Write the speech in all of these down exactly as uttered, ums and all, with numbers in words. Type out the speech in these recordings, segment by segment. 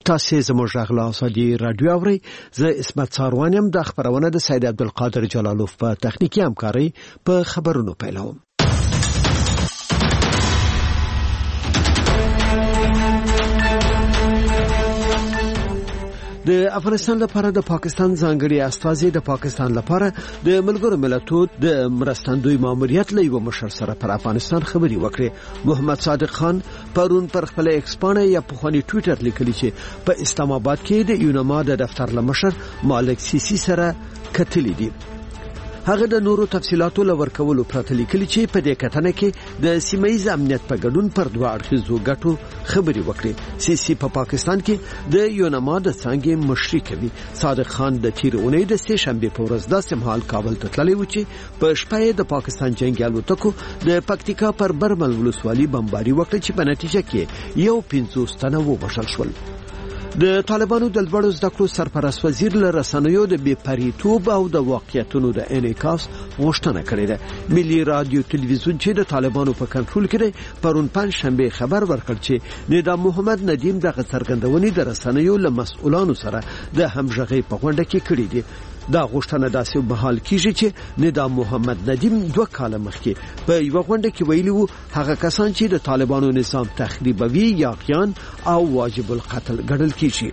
تاسو زموږ غږ له اسادي رادیو اورئ. زه اسمت ساروانم. د خبرونه د سید عبدالقادر جلالوف په تخنیکی همکاري په خبرونو پیلوم. د افغانستان لپاره د پاکستان ځانګړي استازي د پاکستان لپاره د ملګرو ملتونو د مرستندوی ماموریت له یو مشر سره پر افغانستان خبري وکړي. محمد صادق خان پرون پر خپل ایکس باندې یا په خوني ټوئیټر لیکلی چې په اسلام آباد کې د یونما د دفتر لمشر مالک سیسی سره کتلی دي. هغه د نورو تفصيلاتو لور کولو پرته لیکلي چې په دې کتنه کې د سیمایي امنیت په ګډون پر دوه اړخیزو ګټو خبري وکړي. سیسی په پاکستان کې د یونما د څنګه مشري کوي. صادق خان د تیر اونۍ د سه شنبه په ورځ د سمحال کابل ته تللی و چې په شپه د پاکستان جنگي الوتکو د پکتیکا پر برمل ولسوالۍ بمباري وکړه چې په نتیجه کې یو پنځوس تنه ووژل شول. د طالبانو د لوړو زده کړو سرپرست وزیر له رسنیو د بې پریتوب او د واقعیتونو د انعکاس غوښتنه کړې ده. ملي رادیو تلویزیون چې د طالبانو په کنټرول کې دی پرون پنځ شنبه خبر ورکړ چې نظام محمد ندیم دغه څرګندونې د رسنیو له مسؤلانو سره د همغږۍ په غونډه کې کړې دي. دا غوښتنه داسې بحال کیږي چې نظام محمد ندیم دوه کاله مخکې په یو غونډه کې ویلي وو هغه کسان چې د طالبانو نظام تخریبوي یا غیان او واجب القتل ګڼل کیږي.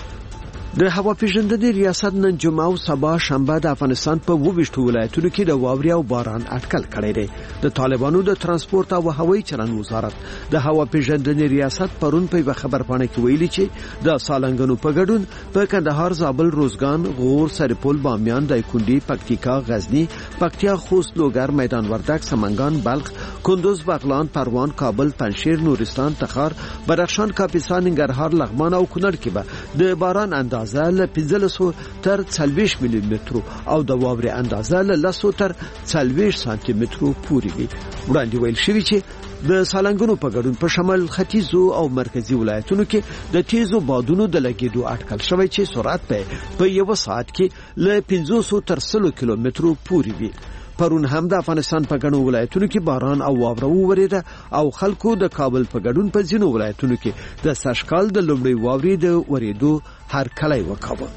د هوا پیژندنې ریاست نن جمعه او سبا شنبه د افغانستان په وویشتو ولایتونو کې د واوري او باران اټکل کړی دی. د طالبانو د ترانسپورت او هوایي چلند وزارت د هوا پیژندنې ریاست پرون په خبر پاڼه کې ویلي چې د سالنګونو په ګډون په کندهار، زابل، روزګان، غور، سرپل، بامیان، دایکنډي، پکتیکا، غزنی، پکتیا، خوست، لوګر، میدان وردګ، سمنګان، بلخ، کندوز، بغلان، پروان، کابل، پنجشیر، نورستان، تخار، بدخشان، کاپیسا، ننګرهار، لغمان او کونړ کې به د باران اندازه له پنځلسو تر څلوېښت ملي مترو او د واورې اندازه له لسو تر څلوېښت سانتي مترو پورې وي. وړاندې ویل شوی چې د سالنګونو په ګډون په شمال ختیځو او مرکزی ولایتونو کې د تیزو بادونو د لګیدو اټکل شوی چې سرعت په یو ساعت کې له پنځوس تر سلو کیلومترو پورې وي. پرون هم د افغانستان په ګڼو ولایتونو کې باران او واوره وورېده او خلکو د کابل په ګډون په ځینو ولایتونو کې د سږکال د لومړۍ واورې د ورېدو هرکلی وکاوه.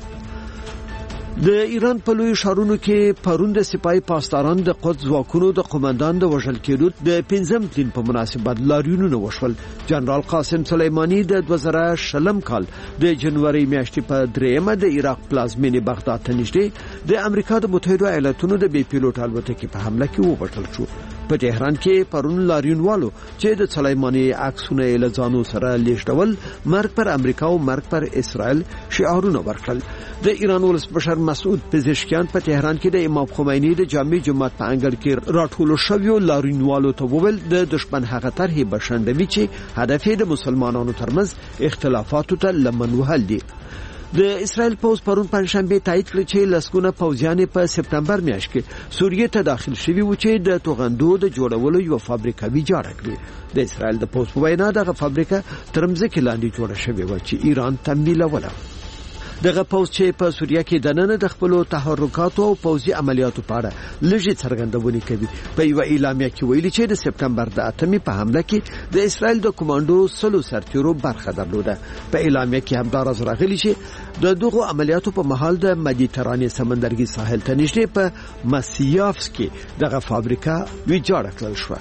د ایران په لوی ښارونو کې پرون د سپای پاسداران د قدس ځواکونو د قومندان د وژل کېدو د پنځم تلین په مناسبت لاریونونه وشول. جنرال قاسم سلیمانی د دوه زره شلم کال د جنوري میاشتې په دریمه د عراق پلازمینې بغداد ته نږدې د امریکا د متحده ایالاتونو د بي پیلوټ الوتکې په حمله کې ووژل شو. په تهران کې پرون لاریونوالو چې د سلیمانی عکسونه له ځانو سره لیږدول مرګ پر امریکا او مرګ پر اسرائیل شعارونه ورکړل. د ایران ولسمشر مسعود پزشکیان په تهران کې د امام خمینی د جامع جماعت په انګړ کې راټول شویو لاریونوالو ته وویل د دشمن هغه طرحې بشندوي چې هدف یې د مسلمانانو ترمنځ اختلافاتو ته لمن وهل دي. د اسرائیل پوز پرون پنځشنبه تایید کړ چې لسګونه پوځیان په سپتمبر میاشت کې سوریه ته داخل شوي و چې د توغندو د جوړولو یو فابریکه ویجاړه کړې. د اسرائیل د پوز په وینا دغه فابریکه تر مځکې لاندې جوړه شوې و چې ایران تمویلوله. دغه پوز چې په سوریه کې د نن د خپل تحرکاتو او پوزي عملیاتو په اړه لږه څرګندونه کوي. په یو اعلامیه کې ویلي چې د سپتمبر د اتمې په حمله کې د اسرائیل د کمانډو سلو سرتیرو برخه درلوده. په اعلامیه کې هم دا راز راغلی چې د دغه عملیاتو په مهال د مدیترانې سمندرګي ساحل ته نږدې په مسیافس کې دغه فابریکه ویجاړه کړل شو.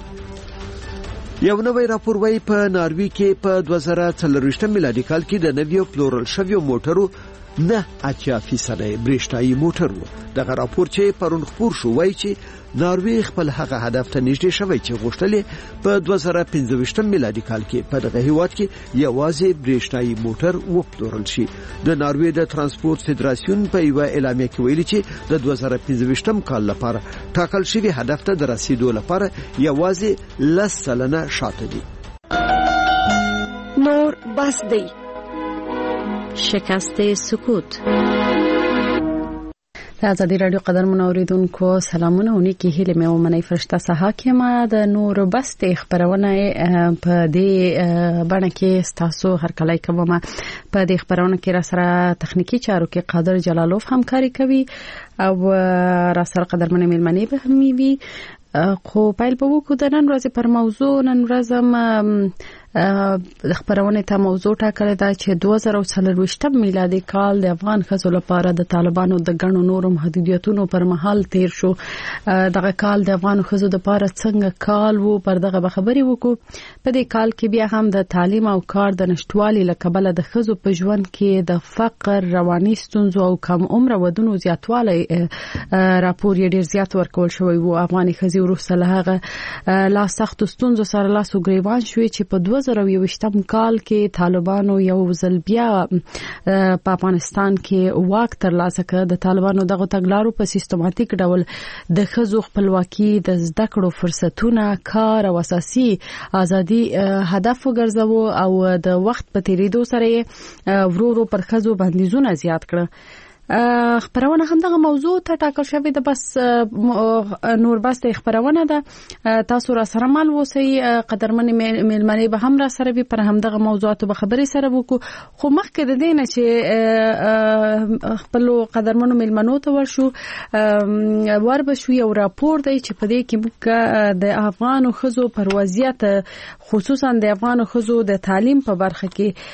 یو نوی راپور وايي په ناروی کې په دوه زره څلرویشت میلادي کال کې د نویو پلورل شویو موټرو نه اتیا فیصد برېښنايي موټر وو. دغه راپور چې پرون خپور شو وایي چې ناروی خپل هغه هدف ته نږدې شوی چې غوښتل په دوه زره پنځه میلادي کال کې په دغه هیواد کې یوازې برېښنايي موټر وپلورل شي. د ناروی د ترانسپورت فدراسیون په یو اعلامیه کې ویلي چې د دوه زره پنځه کال لپاره ټاکل شوی هدف ته د رسیدو لپاره یوازې لس سلنه شاته دي. نور بس دی. شکست سکوت. د ازادي رادیو قدرمن اوریدونکو سلامونه ونی کې هله مې ومنې فرشته صحاکمه د نور بست خبرونه په دې باندې کې تاسو هر کله کومه په دې خبرونه کې را سره تخنیکی چارو کې قادر جلالوف همکاري کوي او را سره قدرمن ملمنې به هم وي. خو پایل په وکړو د نن ورځې پر موضوع نن ورځم د خبرونه ته موضوع ټاکل دا چې دوه زره څلرويشتم میلادي کال د افغان ښځو لپاره د طالبانو د غنو نورو محدودیتونو پر مهال تیر شو. دغه کال د افغان ښځو لپاره څنګه کال وو پر دغه خبري وکړو. په دې کال کې بیا هم د تعلیم او کار د نشټوالي لکبل د ښځو په ژوند کې د فقر، رواني ستونزو او کم عمر ودونو زیاتوالی راپور یې ډیر زیات ورکول شوی وو. افغاني ښځې وروسته له هغه لا سخت ستونزو سره لاس وګریوان شوې چې په دوه زره یوویشتم کال کې طالبانو یو ځل بیا په افغانستان کې واک ترلاسه کړ. د طالبانو دغه تګلارو په سیستماتیک ډول د ښځو خپلواکي، د زده کړو فرصتونه، کار او اساسي ازادي هدف وګرځاوه او د وخت په تیریدو سره ورو ورو پر ښځو بندیزونه زیات کړ. خبرونه هم دغه موضوع ته ټاکل شوې ده. بس نور بس د خبرونه ده تاسو را سره مال وسی قدرمن ملمنې به هم را سره به پر هم دغه موضوعات به خبرې سره وکړو. خو مخکې د دینه چې خپل قدرمنو ملمنو ته ورشو ور به شو یو راپور دی چې په دې کې موږ د افغان ښځو پر وضعیت خصوصا د افغان ښځو د تعلیم په برخه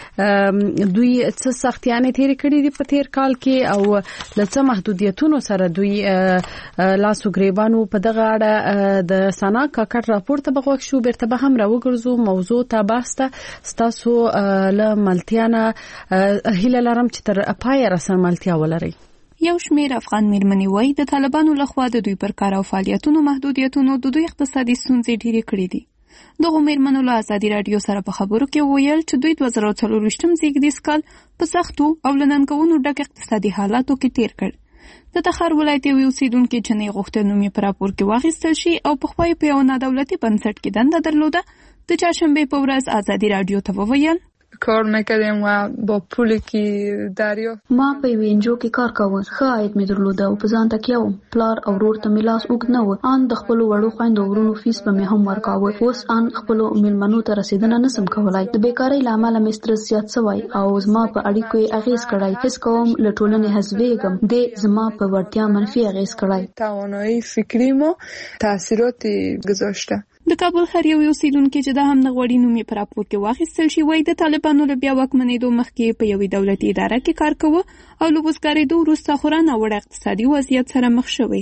کې دوی څه سختیانه تیر کړې دي په تیر کال کې او لڅ محدودیتونو سره دوی لاسو گریبانو په دغه اړه د سنا کاکټ راپور ته بغوښ شو. بیرته به هم راوګرځو موضوع ته باسته ستاسو له ملتیانه هیله لرم چې تر پای را سره ملتیا ولري. یو شمیر افغان میرمنې وایي د طالبانو لخوا د دوی پر کار او فعالیتونو محدودیتونو د دوی اقتصادي ستونزې ډېرې کړې دي. دغه میرمنو له ازادي رادیو سره په خبرو کې ویل چې دوی دوه زره څلرويشتم زیږدیز کال په سختو او لننګونو ډک اقتصادي حالاتو کې تیر کړ. د تخار ولایت یو اوسیدونکو چې نه غوښتل نوم یې پر راپور کې واخیستل شي او په خوای په یو نادولتي بنسټ کې دنده درلوده، د چهارشنبه په ورځ ازادي رادیو ته وویل کار میکردیم و با پولی که دریافت ما په وینجو کې کار کاوه، ښه عاید مې درلوده او په ځان تکیه وم. پلار او ورور ته مې لاس اوږد نه و. ان د خپلو وړو خویندو ورونو فیس به مې هم ورکاوه. اوس ان خپلو میلمنو ته رسیدنه نسم کولای. د بیکارۍ له امله مې سټرس زیات شوی او زما په اړیکو یې اغیز کړی. حس کوم له ټولنې حذفېږم. د زما په وړتیا منفي اغیز کړی. توانایی فکریمو تاثیراتی گذاشته. د کابل ښار یو اوسیدونکو چې د هم نغوړی نوم یې پر راپور کې واخیستل شي وایي د طالبانو له بیا واکمنېدو مخکې په یوې دولتي اداره کې کار کوه او له وزګارېدو وروسته خورا ناوړه اقتصادي وضعیت سره مخ شوی.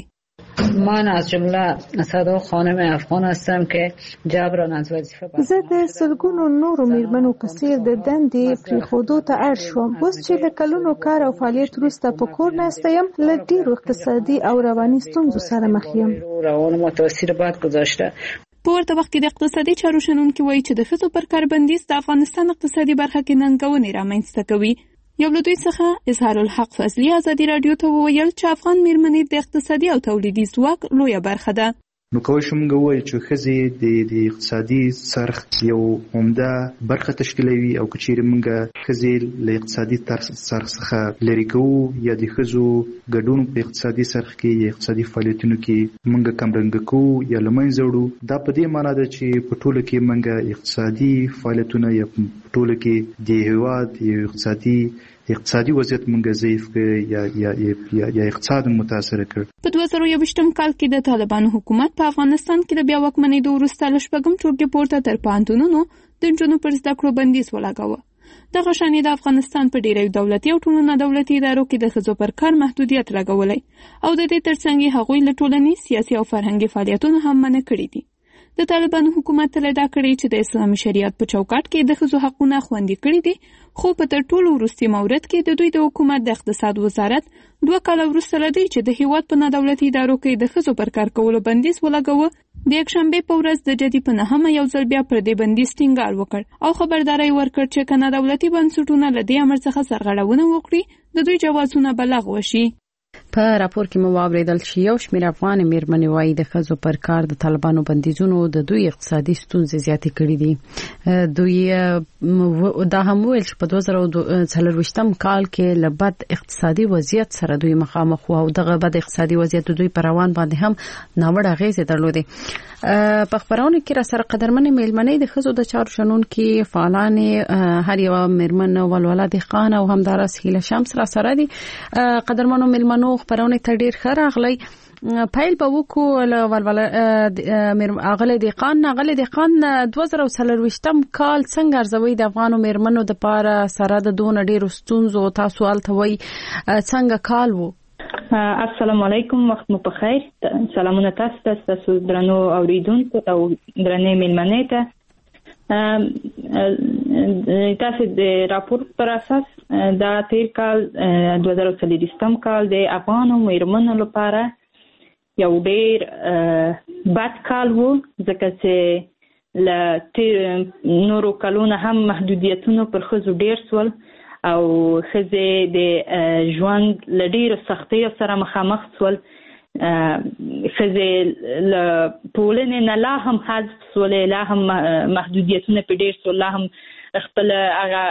من از جمله صدا خانم افغان هستم که جبران از وظیفه برخواست. زه د سلګونو نورو میرمنو په څیر د دندې پریښودو ته اړ شوم. اوس چې له کلونو کار او فعالیت وروسته په کور ناسته یم، له ډېرو اقتصادي او رواني ستونزو سره مخ یم. روان متاثر بد گذاشته. په ورته وخت کې د اقتصادي چارو شنونکي وایي چې د ښځو پر کار بندیز د افغانستان اقتصادي برخه کې ننګونې رامنځته کوي. یو له دوی څخه اظهار الحق فضلي ازادي رادیو ته وویل چې افغان میرمنې د اقتصادي او تولیدي ځواک لویه برخه ده. نو کوم شوم غوي چې ښځې د د اقتصادي سرخ یو عمده برخه تشکیلوي او کچېر منګه ښځې له اقتصادي سرخ څخه لری کوو یا د ښځو ګډون په اقتصادي سرخ کې یا اقتصادي فعالیتونو کې منګه کمرنګ کوو یا لمن زړو. دا په دې معنی ده چې په ټوله کې منګه اقتصادي فعالیتونه یا په ټوله کې د هیواد یو اقتصادي اقتصادي وضعیت مونږ ضعیف کړ یا یا یا یا اقتصاد متاثر کړ. په دوه زره یوویشتم کال کې د طالبانو حکومت په افغانستان کې د بیا واکمنېدو وروسته له شپږم ټولګي پورته تر پوهنتونونو د نجونو پر زده کړو بندیز ولګاوه. دغه شانې د افغانستان په ډېرو دولتي او ټولو نادولتي ادارو کې د ښځو پر کار محدودیت لګولی او د دې ترڅنګ هغوی له ټولنیز، سیاسي او فرهنګي فعالیتونو هم منع کړي دي. د طالبانو حکومت تل دا کړی چې د اسلامي شریعت په چوکاټ کې د ښځو حقونه خوندي کړي دي، خو په تر ټولو وروستي مورد کې د دوی د حکومت د اقتصاد وزارت دوه کاله وروسته له دې چې د هیواد په نادولتي ادارو کې د ښځو پر کار کولو بندیز ولګاوه، د یکشنبې په ورځ د جدي په نهمه یو ځل بیا پر دې بندیز ټینګار وکړ او خبرداری ورکړ چې که نادولتي بنسټونه له دې امر څخه سرغړونه وکړي د دوی جوازونه به لغوه شي. په راپور کې مو واوریدل چې یو شمېر افغان میرمنې وایي د ښځو پر کار د طالبانو بندیزونو د دوی اقتصادي ستونزې زیاتې کړې دي. دوی دا هم ویل چې په دوه زره څلرويشتم کال کې له بد اقتصادي وضعیت سره دوی مخامخ وو او دغه بد اقتصادي وضعیت دوی پر روان باندې هم ناوړه اغېزې درلودې. په خبرونه کې را سره قدرمنې میرمنې د ښځو د چارو شنونکي فعالانې هر یو میرمن ولوله د خان او همدارس هیله شمس را سره دي. قدرمنو میرمنو خبرونه ته ډیر ښه راغلی. پیل به وکړو له ولوله اغله دیقان اغله دیقان دوه زره څلرویشتم کال څنګه ارزوي د افغانو میرمنو د پاره سره د دون ډیر ستونزو تاسو التوي څنګه کال وو؟ السلام علیکم، وخت مو په خیر. سلامونه تاسو ته، تاسو درنو اوریدونکو او درنې میلمنې ته. تاسو د راپور پر اساس دا تیر کال دوه زره څلرویشتم کال د افغانو میرمنو لپاره یو ډیر بد کال وو، ځکه چې له نورو کلونو هم محدودیتونو پر ښځو ډیر سول او ښځې د ژوند له ډیرو سختیو سره مخامخ سول. ښځې له ټولنې نه لا هم حذف سولې، لا هم محدودیتونه په ډیر سول، لا هم خپل هغه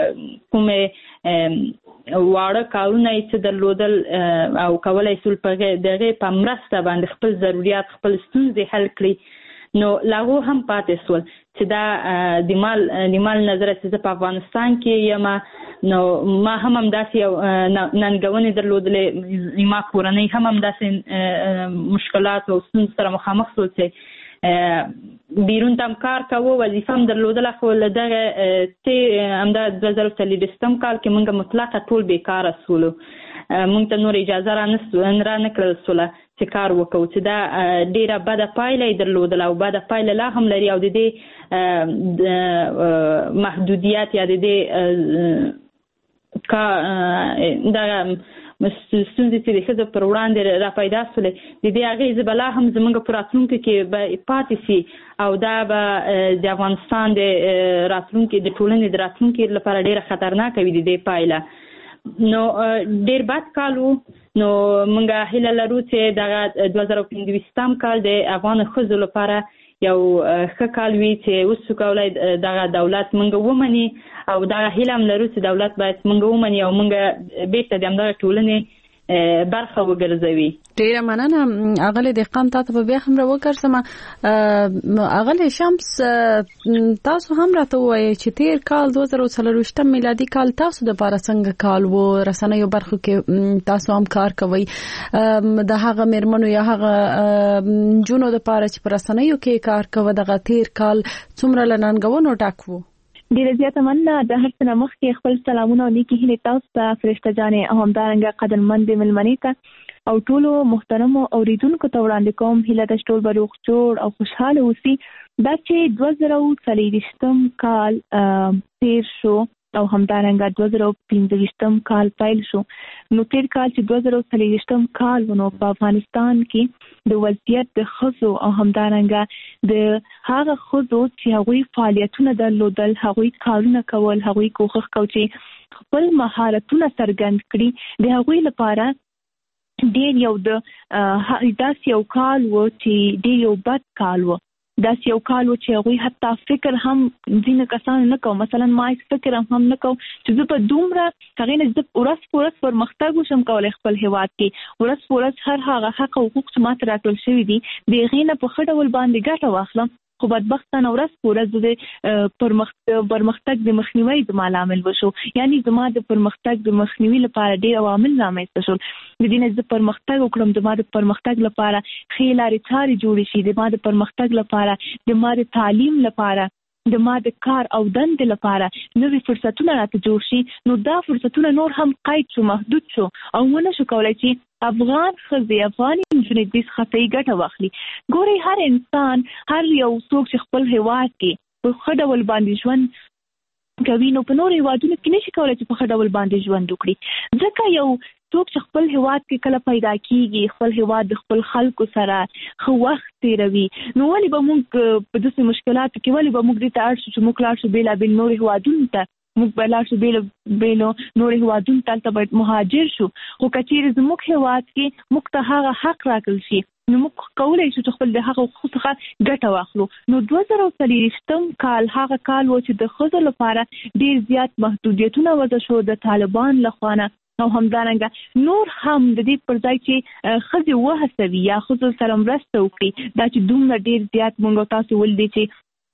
کومې واړه کارونه چې درلودل او کولای سول په دغه په مرسته باندې خپل ضرورت، خپل ستونزې حل کړي، نو لاغو هم پاتې سول. چې دا د مال د مال نظر چې په افغانستان کې یم، نو ما هم همداسې یو ننګونې درلودلې، ما کورنۍ هم همداسې مشکلات او ستونزو سره مخامخ سول چې بیرون ته هم کار کوو، وظیفه هم درلودله، خو له دغه همدا دوه زره څلرویشتم کال کې موږ مطلقه ټول بیکاره سولو. موږ ته نور اجازه را نه کړل سوله چې کار وکړو، چې دا ډیره بده پایله یې درلودله او بده پایله لا هم لري. او د دې محدودیت یا د دې دغه ستونزې چې د ښځو پر وړاندې را پیدا سولې، د دې اغېزې به لا هم زموږ په راتلونکي کې به پاتې سي او دا به د افغانستان د راتلونکي د ټولنې د راتلونکي لپاره ډیره خطرناکه وي د دې پایله. نو ډیر بد کال وو. نو موږ هیله لرو چې دغه دوه زره پنځویشتم کال د افغان ښځو لپاره یو ښه کال وي، چې اوس وکولای دغه دولت موږ ومني، او دغه هیله هم لرو چې دولت باید موږ ومني او موږ بیرته د همدغه ټولنې برخه وګرځوي. ډیره مننه اغله دهقان، تاسو په بیا هم راوکړم. اغله شمس، تاسو هم راته وایي چې تیر کال دوه زره څلرویشتم میلادي کال تاسو د لپاره څنګه کال وو؟ رسنیو برخو کې تاسو هم کار کوئ، د هغه میرمنو یا هغه جنونو د لپاره چې پر رسنیو کې کار کوي، دغه تیر کال څومره لننګونو ډک وو؟ ډیره زیاته مننه. د هر څه نه مخکې خپل سلامونه او نیکې هیلې تاسو ته فرشته جانې او همدارنګه قدرمندې میلمنې ته او ټولو محترمو اوریدونکو ته وړاندې کوم هیله ده چې ټول به روغ جوړ او خوشحاله اوسي. دا چې دوه زره څلرویشتم کال تیر شو او همدارنګه دوه زره پنځویشتم کال پیل شو، نو تیر کال چې دوه زره څلرویشتم کال ونو په افغانستان کې د وضعیت د ښځو او همدارنګه د هغه ښځو چې هغوی فعالیتونه درلودل، هغوی کارونه کول، هغوی کوښښ کو چې خپل مهارتونه څرګند کړي، د هغوی لپاره ډیر یو د داسې یو کال و چې ډیر یو بد کال و. داسې یو کال و چې هغوی حتی فکر هم ځینې کسانو نه کوو، مثلا ما فکر هم هم نه کوم چې زه په دومره هغې نه زه ورځ په ورځ پرمختګ وشم کولی خپل هېواد کې، ورځ په ورځ هر هغه حق او حقوق چې ما ته راټول شوي دي د هغې نه په ښه ډول باندې ګټه واخلم. خو بدبختانه ورځ په ورځ د پرمختګ د مخنیوي زما لامل وشو، یعنی زما د پرمختګ د مخنیوي لپاره ډېر عوامل رامنځته شول. د دې نه زه پرمختګ وکړم، زما د پرمختګ لپاره ښې لارې چارې جوړې شي، زما د پرمختګ لپاره، زما د تعلیم لپاره، د ما د کار او دندې لپاره نوې فرصتونه راته جوړ شي. نو دا فرصتونه نور هم قید شو، محدود شو او ونه شو کولی چې افغان ښځې، افغانې نجونې دې څخه صحیح ګټه واخلي. ګورئ، هر انسان، هر یو څوک چې خپل هېواد کې په ښه ډول باندې ژوند کوي، نو په نورو هېوادونو کې نشي کولی چې په ښه ډول باندې ژوند وکړي. ځکه یو څوک چې خپل هېواد کې کله پیدا کېږي، خپل هېواد د خپل خلکو سره ښه وخت تېروي، نو ولې به موږ په داسې مشکلاتو کې ولې به موږ دې ته اړ شو چې موږ لاړ شو بېلابېل نورو هېوادونو ته، موږ به لاړ شو بېلو بېلو نورو هېوادونو ته، هلته باید مهاجر شو. خو که چېرې زموږ هېواد کې موږ ته هغه حق راکړل شي، نو موږ کولی شو چې خپل د هغه حقوقو څخه ګټه واخلو. نو دوه زره څلرویشتم کال هغه کال و چې د ښځو لپاره ډېر زیات محدودیتونه وضع شو د طالبان لخوا نه، او همدارنګه نور هم د دې پر ځای چې ښځې وهڅوي یا ښځو سره مرسته وکړي، دا چې دومره ډېر زیات موږ تاسو ولدي چې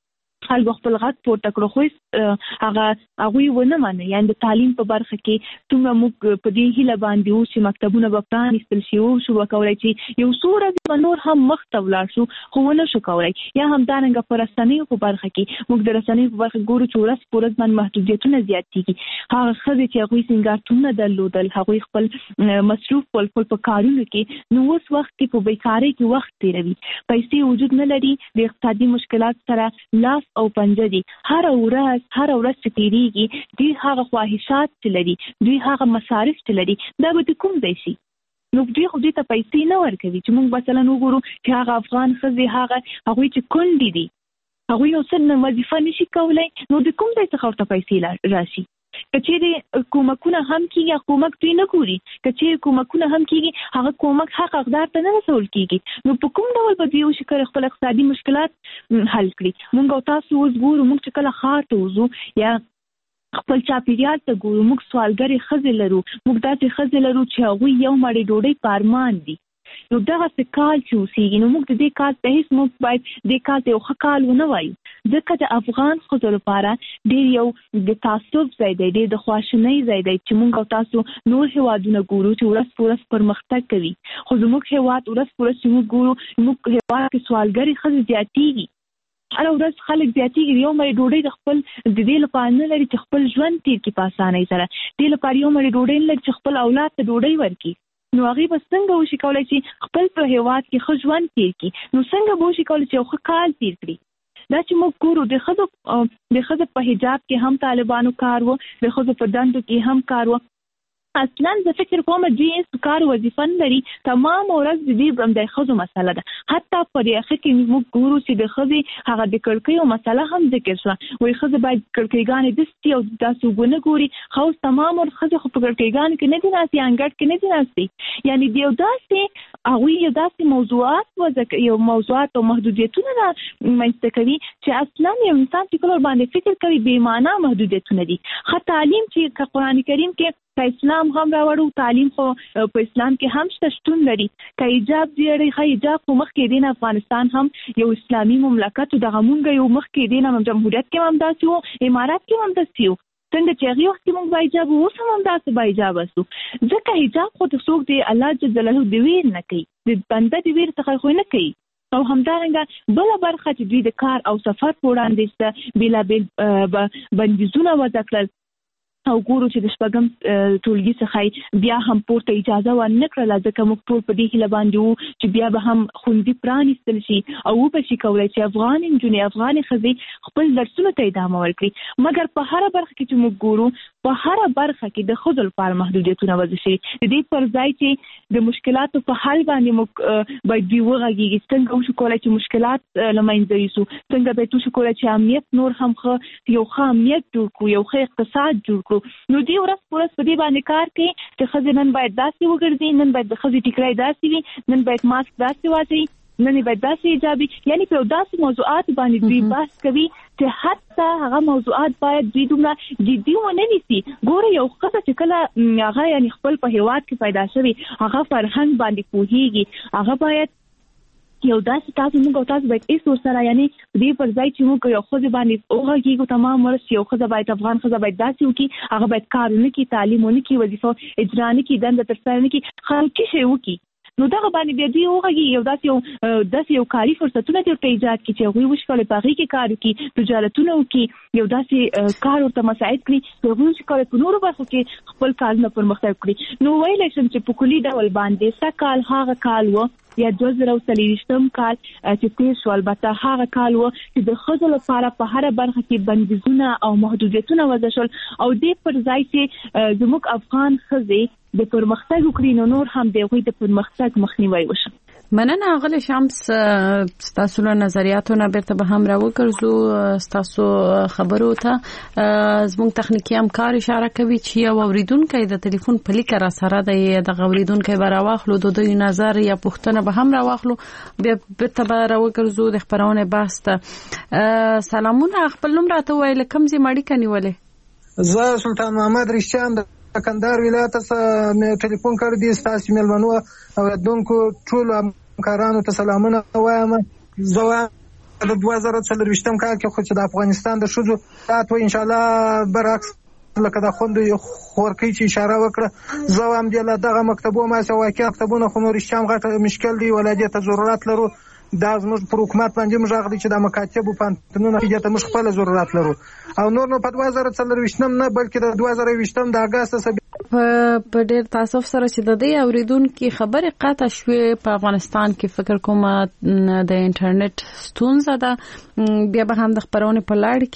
خلکو خپل غږ پورته کړو خو هغه هغوی ونه منه. یعنې د تعلیم په برخه کې څومره موږ په دې هیله باندې وو چې مکتبونه به پرانیستل شي، وشو وکولی چې یو څو ورځې به نور هم مخ ته ولاړ شو، خو ونه شو کولی. یا همدارنګه په رسنیو په برخه کې موږ د رسنیو په برخه ګورو چې ورځ په ورځ باندې محدودیتونه زیاتېږي. هغه ښځې چې هغوی سینګارتونونه درلودل، هغوی خپل مصروف ول خپل په کارونو کې، نو اوس وخت کې په بیکارۍ کې وخت تېروي، پیسې وجود نه لري، د اقتصادي مشکلات سره لاس او پنجه دي. هره ورځ هره ورځ چې تېرېږي دوی هغه خواهشات چې لري، دوی هغه مصارف چې لري، دا به د کوم ځای شي؟ نو دوی خو دوی ته پیسې نه ورکوي. چې موږ مثلا وګورو چې هغه افغان ښځې هغه هغوی چې کونډې دي، هغوی یو څه وظیفه نشي کولی، نو د کوم ځای څخه ورته پیسې راشي؟ که چیرې کومکونه هم کېږي، کومک دوی نه ګوري. که چیرې کومکونه هم کېږي، هغه کومک حق حقدار ته نه رسول کېږي. نو په کوم ډول به دوی وشي کله خپل اقتصادي مشکلات حل کړي؟ موږ او تاسو اوس ګورو، موږ چې کله ښار ته وځو یا خپل چاپېریال ته ګورو، موږ سوالګرې ښځې لرو، موږ داسې ښځې لرو چې هغوی یو مړۍ ډوډۍ په ارمان دي. نو دغسې کال چې اوسېږي، نو موږ د دې کال ته هېڅ موږ باید دې کال ته یو ښه کال ونه وایو، ځکه د افغان ښځو لپاره ډېر یو د تعصب ځای دی، ډېر د خواشینۍ ځای دی چې موږ او تاسو نور هېوادونه ګورو چې ورځ په ورځ پرمختګ کوي، خو زموږ هېواد ورځ په ورځ چې موږ ګورو، موږ هېواد کې سوالګرې ښځې زیاتېږي. هره ورځ خلک زیاتېږي، یو مړۍ ډوډۍ د خپل د دې لپاره نه لري چې خپل ژوند تېر کړي په اسانۍ سره، دې لپاره یو مړۍ ډوډۍ نه لري چې خپل اولاد ته ډوډۍ ورکړي. نو هغې به څنګه وشي کولی چې خپل په هېواد کې ښه ژوند تېر کړي؟ نو څنګه به وشي کولی چې یو ښه کال تېر کړي؟ دا چې موږ ګورو د ښځو د ښځو په حجاب کې هم طالبانو کار و، د ښځو په دندو کې هم کار و. اصلا زه فکر کوم دوی هېڅ کار وظیفه نه لري، تمام ورځ د دې د ښځو مسله ده. حتی په دې اخر کې موږ ګورو چې د ښځې هغه د کړکیو مسله هم ذکر شوه، وایي ښځه باید کړکیګانې دستي او داسې اوبه نه ګوري. خو اوس تمام ورځ ښځې خو په کړکیګانو کې نه دي ناستې، انګړ کې نه دي ناستې. یعنې د یو داسې هغوی یو داسې موضوعات وضع یو موضوعات او محدودیتونه را منځته کوي چې اصلا یو انسان چې کله باندې فکر کوي بې معنا محدودیتونه دي. ښه تعلیم چې که قرآن کریم کې که اسلام هم راوړو، تعلیم خو په اسلام کې هم شته شتون لري. که حجاب دی، ښه حجاب خو مخکې دی نه افغانستان هم یو اسلامي مملکت و، دغه مونږ یو مخکې دی نه جمهوریت کې هم همداسې وو، امارات کې هم همداسې وو. څنګه چې هغې وخت کې مونږ با حجاب وو، اوس هم همداسې با حجابه سو. ځکه حجاب خو د څوک د الله جل جلاله د ویر نه کوي، د بنده د ویر څخه خو نه کوي. او همدارنګه بله برخه چې دوی د کار او سفر په وړاندې سته بېلابېل بندیزونه وضع کړل، او ګورو چې د شپږم ټولګي څخه بیا هم پورته اجازه ورنه کړله، ځکه موږ ټول په دې هیله باندې وو چې بیا به هم ښوونځي پرانیستل شي او وبه شي کولی چې افغان نجونې افغانې ښځې خپل درسونو ته ادامه ورکړي. مګر په هره برخه کې چې موږ ګورو، په هره برخه کې د ښځو لپاره محدودیتونه وضع شوي. د دې پر ځای چې د مشکلاتو په حل باندې موږ باید دوی وغږېږي، څنګه وشو کولی چې مشکلات له منځه یوسو، څنګه باید وشو کولی چې امنیت نور هم ښه یو ښه امنیت جوړ کړو، یو ښه اقتصاد جوړ کړو. نو دوی ورځ په ورځ په دې باندې کار کوي چې ښځې نن باید داسې وګرځي، نن باید د ښځې ټیکری داسې وي، نن باید ماسک داسې واچوي، نن باید داسې حجاب وي. یعنې په یو داسې موضوعات باندې دوی بحث کوي چې حتی هغه موضوعات باید دوی دومره جدي ونه نیسي. ګوره یو ښځه چې کله هغه یعنې خپل په هېواد کې پیدا شوي، هغه فرهنګ باندې پوهېږي، هغه باید یو داسې تاسو موږ او تاسو باید هېڅ ورسره یعنې دې پر ځای چې موږ یو ښځې باندې وغږېږو تمام ورځ چې یو ښځه باید افغان ښځه باید داسې وکړي، هغه باید کار ونه کړي، تعلیم ونه کړي، وظیفه اجرا نه کړي، دنده ترسره نه کړي، خلقي شی وکړي. نو دغه باندې بیا دوی وغږېږي، یو داسې یو داسې یو کاري فرصتونه دې ورته ایجاد کړي چې هغوی وشي کولی په هغې کې کار وکړي، تجارتونه وکړي، یو داسې کار ورته مساعد کړي چې هغوی وشي کولی په نورو برخو کې خپل کارونه پرمختګ کړي. نو ویلی شم چې په کلي ډول باندې سږ کال هغه کال و یا دوه زره او څلېرویشتم کال چې تېر شو، البته هغه کال و چې د ښځو لپاره په هره برخه کې بندیزونه او محدودیتونه وضع شول، او دې پر ځای چې زموږ افغان ښځې د پرمختګ وکړي، نو نور هم د هغوی د پرمختګ مخنیوی وشي. مننه اغلی شمس، ستاسو له نظریاتونه بیرته به هم راوګرځو ستاسو خبرو ته. زموږ تخنیکی همکار اشاره کوي چې یو اوریدونکی د ټلیفون په لیک را سره دی، د اوریدونکو به راواخلو، د دوی نظر یا پوښتنه به هم راواخلو، بیا بیرته به راوګرځو د خبرونه بحث ته. سلامونه، خپل نوم راته وایي، کوم ځای ماړی کنیولې؟ زه سلطان محمد رشتیان کندهار ولایت څخه ټلیفون کړی دی. ستاسو مېلمنو او اوریدونکو ټول همکارانو ته سلامونه وایم. زه وایم د دوه زره څلرویشتم کال کې خو چې د افغانستان د ښځو حالات و ان شاء الله برعکس لکه د خوندو خورکۍ چې اشاره وکړه زه هم دې له دغه مکتبو ما سه واقع مکتبونه خو نور شام غټ مشکل دی ولادي ته ضرورت لرو دا زموږ پر حکومت باندې موږ غواړو چې د مکاتب او پانتونونو کې ته موږ خپل ضرورت لرو او نور نو په دوه زره څلرویشتم نه بلکې د دوه زره ویشتم د اگست په ډېر تاسف سره چې د دې اوریدونکو خبره قاطع شوې په افغانستان کې فکر کوم د انټرنیټ ستونزه ده بیا به هم د خبرونه په لړ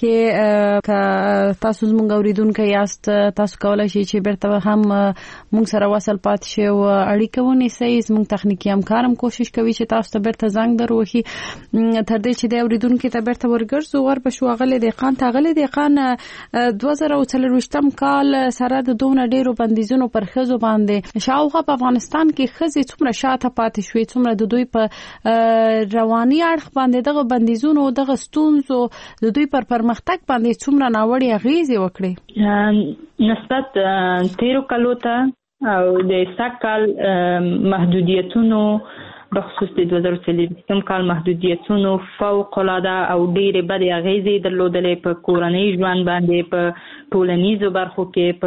کې تاسو زموږ اوریدونکو یاست تاسو کولای شئ چې بیرته هم موږ سره وصل پات شئ او اړیکه ونیسئ زموږ تخنیکی همکارم کوشش کوي چې تاسو ته بیرته زنګ دروهي تر دې چې د اوریدونکو ته بیرته ورګرځو ور په شو غلې د خان تغلې د خان دوه زره څلرویشتم کال سره د دوه ډیرو بندیزونو پر خزو باندې شاوخه په افغانستان کې خزي څومره شاته پاتې شوې څومره د دوی په رواني اړخ باندې دغه بندیزونو دغه ستونزو د دوی پر پرمختګ باندې څومره ناوړي اغیزې وکړي نسبت تیرو کالو ته او د سکل محدودیتونو بخصوص د دوه زره څلرویشتم کال محدودیتونو فوق العاده او ډېرې بدې اغیزې درلودلې په کورنۍ ژوند باندې په ټولنیزو برخو کې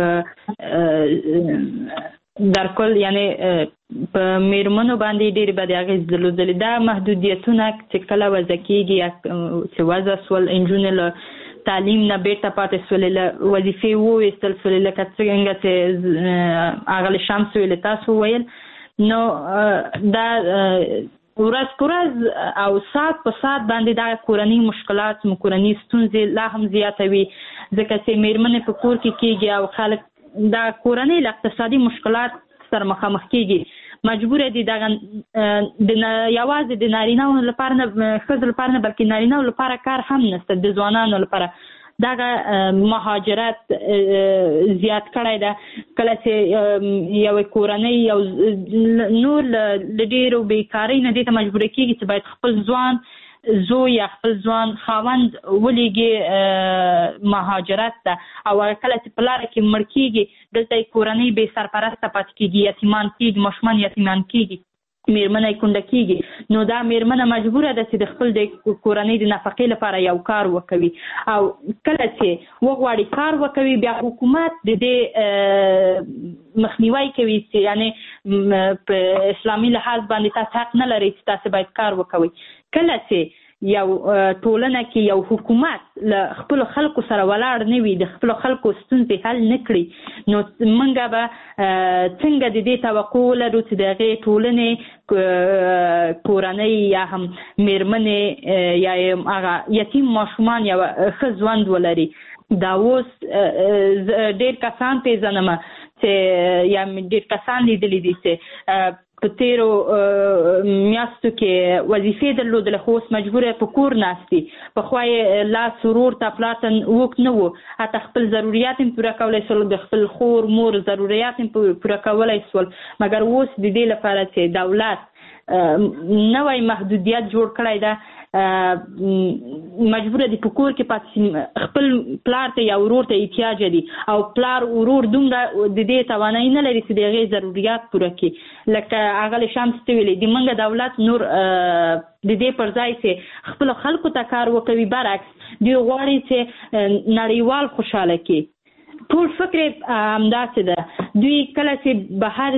په در کل یعنی په میرمنو باندې ډېرې بدې اغیزې درلودلې دا محدودیتونه چې کله وضع کېږي چې وضع سول انجونې له تعلیم نه بیرته پاتې سولې له وظیفې وویستل سولې لکه څنګه چې اغل شمس ویل تاسو ویل نو دا ورځ په ورځ او ساعت په ساعت باندې دا کورنۍ مشکلات مو کورنۍ ستونزې لا هم زیاتوي ځکه چې میرمنې په کور کې کېږي او خلک دا کورنۍ له اقتصادي مشکلات سره مخامخ کېږي مجبور دي دغه د یوازې د نارینه‌و لپاره نه ښځو لپاره نه بلکې نارینه‌و لپاره کار هم نشته د ځوانانو لپاره دغه مهاجرت زیات کړی ده کله چې یو کورنۍ یو نور له ډېرو بیکارۍ نه دې ته مجبوره کېږي چې باید خپل ځوان زوی یا خپل ځوان خاوند ولیږي مهاجرت ته او کله چې په لاره کې مړ کېږي دلته کورنۍ بې سرپرسته پاتې کېږي یتیمان کېږي ماشومان یتیمان کېږي میرمنه کونډه کېږي نو دا میرمنه مجبوره ده چې د خپل د کورنۍ د نفقې لپاره یو کار وکوي او کله چې وغواړي کار وکوي بیا حکومت د دې مخنیوي کوي چې یعنی په اسلامي لحاظ باندې تاسو حق نه لرئ چې تاسو باید کار وکوي کله چې یو ټولنه کې یو حکومت له خپل خلکو سره ولاړ نه وي د خپل خلکو ستونزې حل نه کړي نو موږ به څنګه د دې توقع لرو چې د هغې ټولنې کورنۍ یا هم میرمنې یا هغه یتیم ماشومان یا ښه ژوند ولري دا اوس ډېر کسان پېژنم چې یا ډېر کسان لیدلي دي چې په تیرو میاشتو کې وظیفې درلودله خو اوس مجبوره په کور ناست دي پخوا یې لاس ورور ته پلار ته وږ نه و حتی خپل ضروریات هم پوره کولی سول د خپل خور مور ضروریات هم پوره کولی سول مګر اوس د دې لپاره چې دولت نوی محدودیت جوړ کړی ده مجبوره دي په کور کې پاتې خپل پلار ته یا ورور ته احتیاج دي او پلار ورور دومره د دې توانایي نه لري چې د هغې ضروریات پوره کړي لکه اغل شمس ته ویلې د موږ دولت نور د دې پر ځای چې خپل خلکو ته کار وکوي برعکس دوی غواړي چې نړیوال خوشحاله کړي ټول فکر همداسې ده دوی کله چې بهر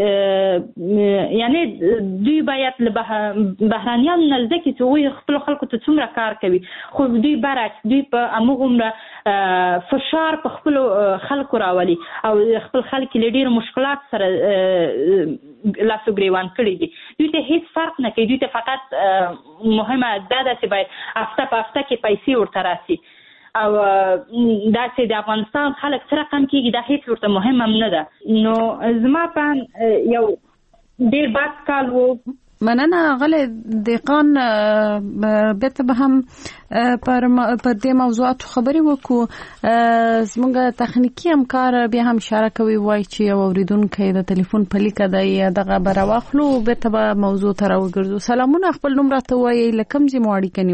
ځي یعنی دوی باید له بهرانیانو نه زده کړي چې هغوی خپلو خلکو ته څومره کار کوي خو دوی برعکس دوی په هماغومره فشار په خپلو خلکو راولي او خپل خلک له ډېرو مشکلات سره لاس و ګرېوان کړي دي دوی ته هېڅ فرق نه کوي دوی ته فقط مهمه دا ده چې باید هفته په هفته کې پیسې ورته راسي او دا چې د افغانستان خلک څه رقم کېږي دا هېڅ ورته مهم هم نه ده نو زما په یو ډېر بد کال و مننه غلې دقان بیرته به هم پر پر دې موضوعاتو خبرې وکړو زموږ تخنیکی همکار بیا هم اشاره کوي وایي چې یو اورېدونکی د تلیفون په لیکه دی دغه به راواخلو بیرته به موضوع ته راوګرځو سلامونه خپل نوم راته ووایئ له کوم ځای مو اړیکه نیولې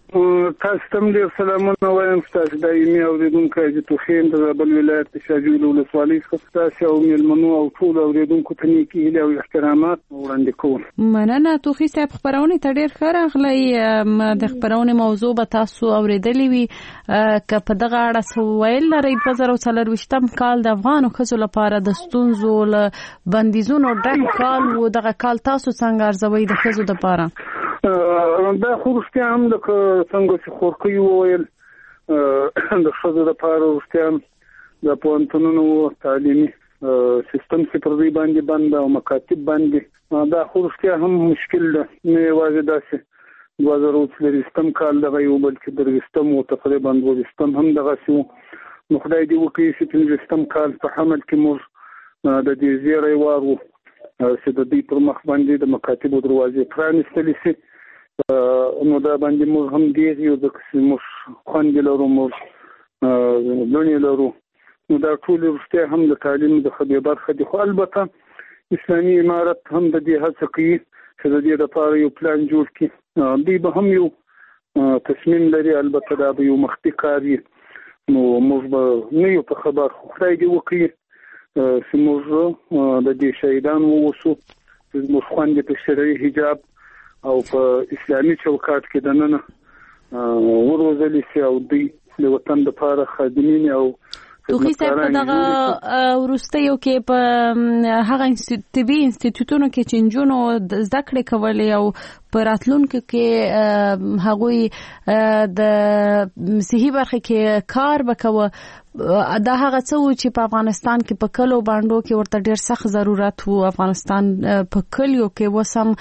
تاسو ته ډیر سلامونه وایم. تاسو دایمي اوریدونکو د توخین د بل ولایت شاجوی ولسوالۍ څخه تاسو او ملمنو او ټول اوریدونکو ته نیکی هیله او احترامات وړاندې کوم. مننه توخی صاحب، خبرونه ته ډیر ښه راغلی. د خبرونه موضوع به تاسو اوریدلې وي که په دغه اړه څه ویل لرئ. دوه زره څلرویشتم کال د افغانو ښځو لپاره د ستونزو له بندیزونو ډک کال و. دغه کال تاسو څنګه ارزوئ د ښځو لپاره؟ دا خو رښتیا هم لکه څنګه چې خورکوي وویل د ښځو لپاره رښتیا هم د پوهنتونونو تعلیمي سیستم چې پر دوی باندې بند او مکاتب باندې دا خو رښتیا هم مشکل ده. نه یوازې داسې دوه زره څلرویشتم کال دغه یو بلکې درویشتم و تقریبا دویشتم هم دغسې و. نو خدای دې وکړي چې پنځویشتم کال په حمل کې موږ د دې زیری وار و چې د دوی پر مخ باندې د مکاتبو دروازې پرانیستلې شي. نو دا باندې موږ هم ډېر یو ځکه موږ خوندې لرو، موږ لوڼې لرو. نو دا ټول رښتیا هم د تعلیم د خدای برخه دي. خو البته اسلامي امارت هم د دې هڅه کوي چې د دې لپاره یو پلان جوړ کړي. دوی به هم یو تصمیم لري، البته دا به یو مخفي کار وي. نو موږ به نه یو په خبر. خو خدای دې وکړي چې موږ د دې شهیدان ووسو، چې موږ خوندې په شرعي حجاب او په اسلامي چوکاټ کې دننه وروزلی شي او دوی د وطن لپاره خادمین او توخی صاحب په دغه وروستیو کې په هغه طبي انسټیټیوټونو کې چې نجونو زده کړې کولې او په راتلونکو کې هغوی د صحي برخه کې کار وکوي، دا هغه څه و چې په افغانستان کې په کلو باندې کې ورته ډیر سخت ضرورت وو. افغانستان په کلیو کې وسم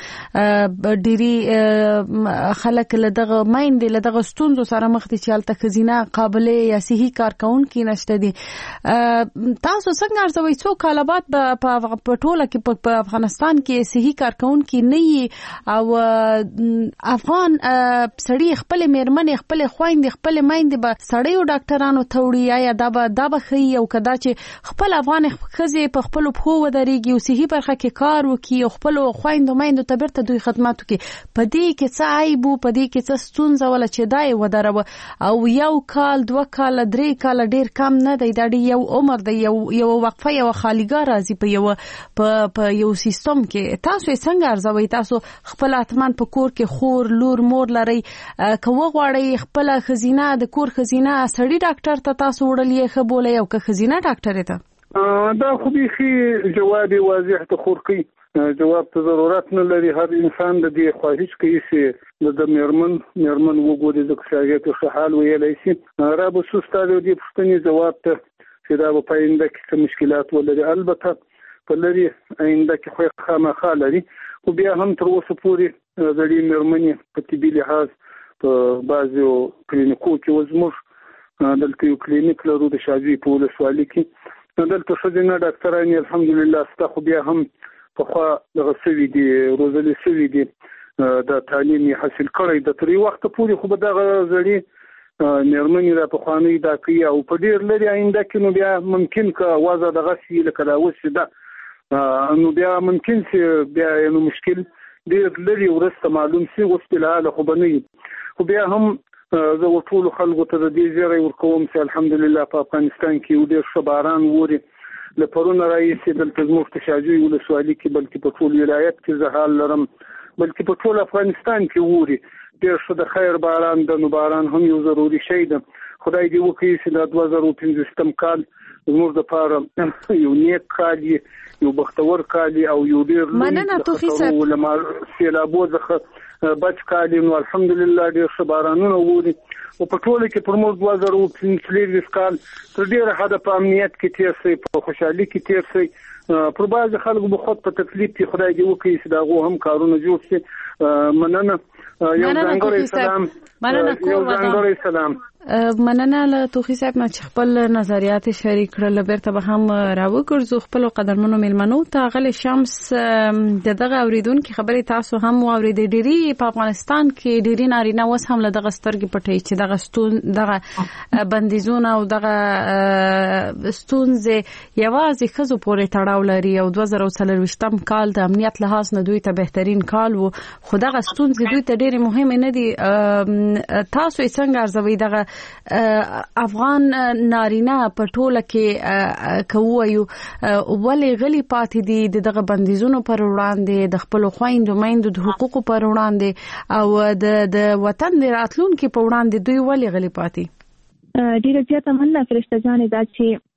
ډيري خلک له دغه مایندې له دغه ستونزو سره مخ دي چې الته خزینه قابلیت یا صحي کارکونکي نشته دي. تاسو څنګه ارزوئ څو کال بعد په ټوله کې په افغانستان کې صحي کارکونکي نه او افغان سړي خپل میرمنې خپل خويندې خپل مایندې به سړیو ډاکټرانو ته وړي یا دا به دا به خي او کدا چې خپل افغان خزې په خپل پخو ودرېږي او صحي برخه کې کار وکړي او خپل خويندو مایندو ته برته دوی خدمات وکړي. په دې کې څه عیب په دې کې څه ستونزه ولا چې دای ودرو او یو کال دوه کال درې کال ډیر کم نه دی. دا یو عمر دی، یو یو وقفه یو خالیګار راځي په یو په په یو سیستم کې. تاسو څنګه ارزوئ؟ تاسو خپل اتمان په کور کې خور لور مور لري، کوه غواړي خپل خزینه د کور خزینه سړي ډاکټر ته تاسو وړلې خبولې او که خزینه ډاکټر ته دا خو به جواب واضح ته خورکی جواب ته ضرورت نه لري. هر انسان د دې خواهش کوي چې د میرمن میرمن وګوري د شاګرد څه حال ویلای شي. را به سوستاله دې پښتني جواب ته چې دا په پاینده کې مشکلات ولري. البته په لري آینده کې خو خامخا لري. خو بیا هم تر اوسه پورې د دې میرمنې په طبي لحاظ په بعضو کلینیکو کې وزموږ دلته یو کلینیک لرو د شاجوی په ولسوالۍ کې. دلته ښځینه ډاکټران الحمدلله ستا خو بیا هم پخوا دغه سوي دي روزلي سوي دي د تعلیم یې حاصل کړی د تر وخت پورې. خو به دغه زړې میرمنې را پخوانۍ دا کوي او په ډېر لري آینده کې نو بیا ممکن که وضع دغه شي لکه دا اوس ده نو بیا ممکن چې بیا نو مشکل ډېر لري ورسته معلوم شي. اوس بلحاله خو به نه وي. خو بیا هم زه ټول خلکو ته د دې زیری ورکوم چې الحمدلله په افغانستان کې یو ډېر ښه باران ووري. له پرونه راهیسې دلته زموږ په شاجوی ولسوالۍ کې بلکې په ټول ولایت کې زه حال لرم بلکې په ټول افغانستان کې ووري. ډېر ښه د خیر باران ده. نو باران هم یو ضروري شی ده. خدای دې وکړي چې د دوه زره پنځویشتم کال زموږ دپاره یو نیک کال یو بختور کال او یو ډېر لوی له سیلابو څخه بچ کال نو الحمدلله ډېر ښه بارانونه ووري. او په ټوله کې پر موږ دوه زره څلرویشت کال تر ډېره حده په امنیت کې تېر شي، په خوشحالي کې تېر شي. پر بعضې خلکو به خود په تکلیف کې خدای دې وکړي چې د هغو هم کارونه جوړ شي. مننه. یو ځانګړی سلام یو ځانګړی سلام مننه له توخي صاحب نه چې خپل نظریات شریک کړل. بیرته به هم راوګرځو خپل قدرمنو ملمنو ته. غل شمس دغه اوریدونکو خبرې تاسو هم واوریدې. ډيري په افغانستان کې ډيري نارینه وس هم له دغه سترګې پټي چې دغه ستون دغه بندیزونه او دغه ستونزې یوازې خزو پورې تړاو لري او دوه زره څلرويشتم کال د امنیت لحاظ نه دوی ته بهترین کال وو، خو دغه ستونزې دوی ته ډېرې مهمه نه دي. تاسو یې څنګه ارزوي دغه افغان نارینه په ټوله کې کوویو ولې غلي پاتې دي دغه بندیزونو پر وړاندې، د خپل خويندو میندو د حقوقو پر وړاندې او د د وطن د راتلونکو په وړاندې دوی ولې غلي پاتې؟ ډیره زیاته مننه فرشته جانې دا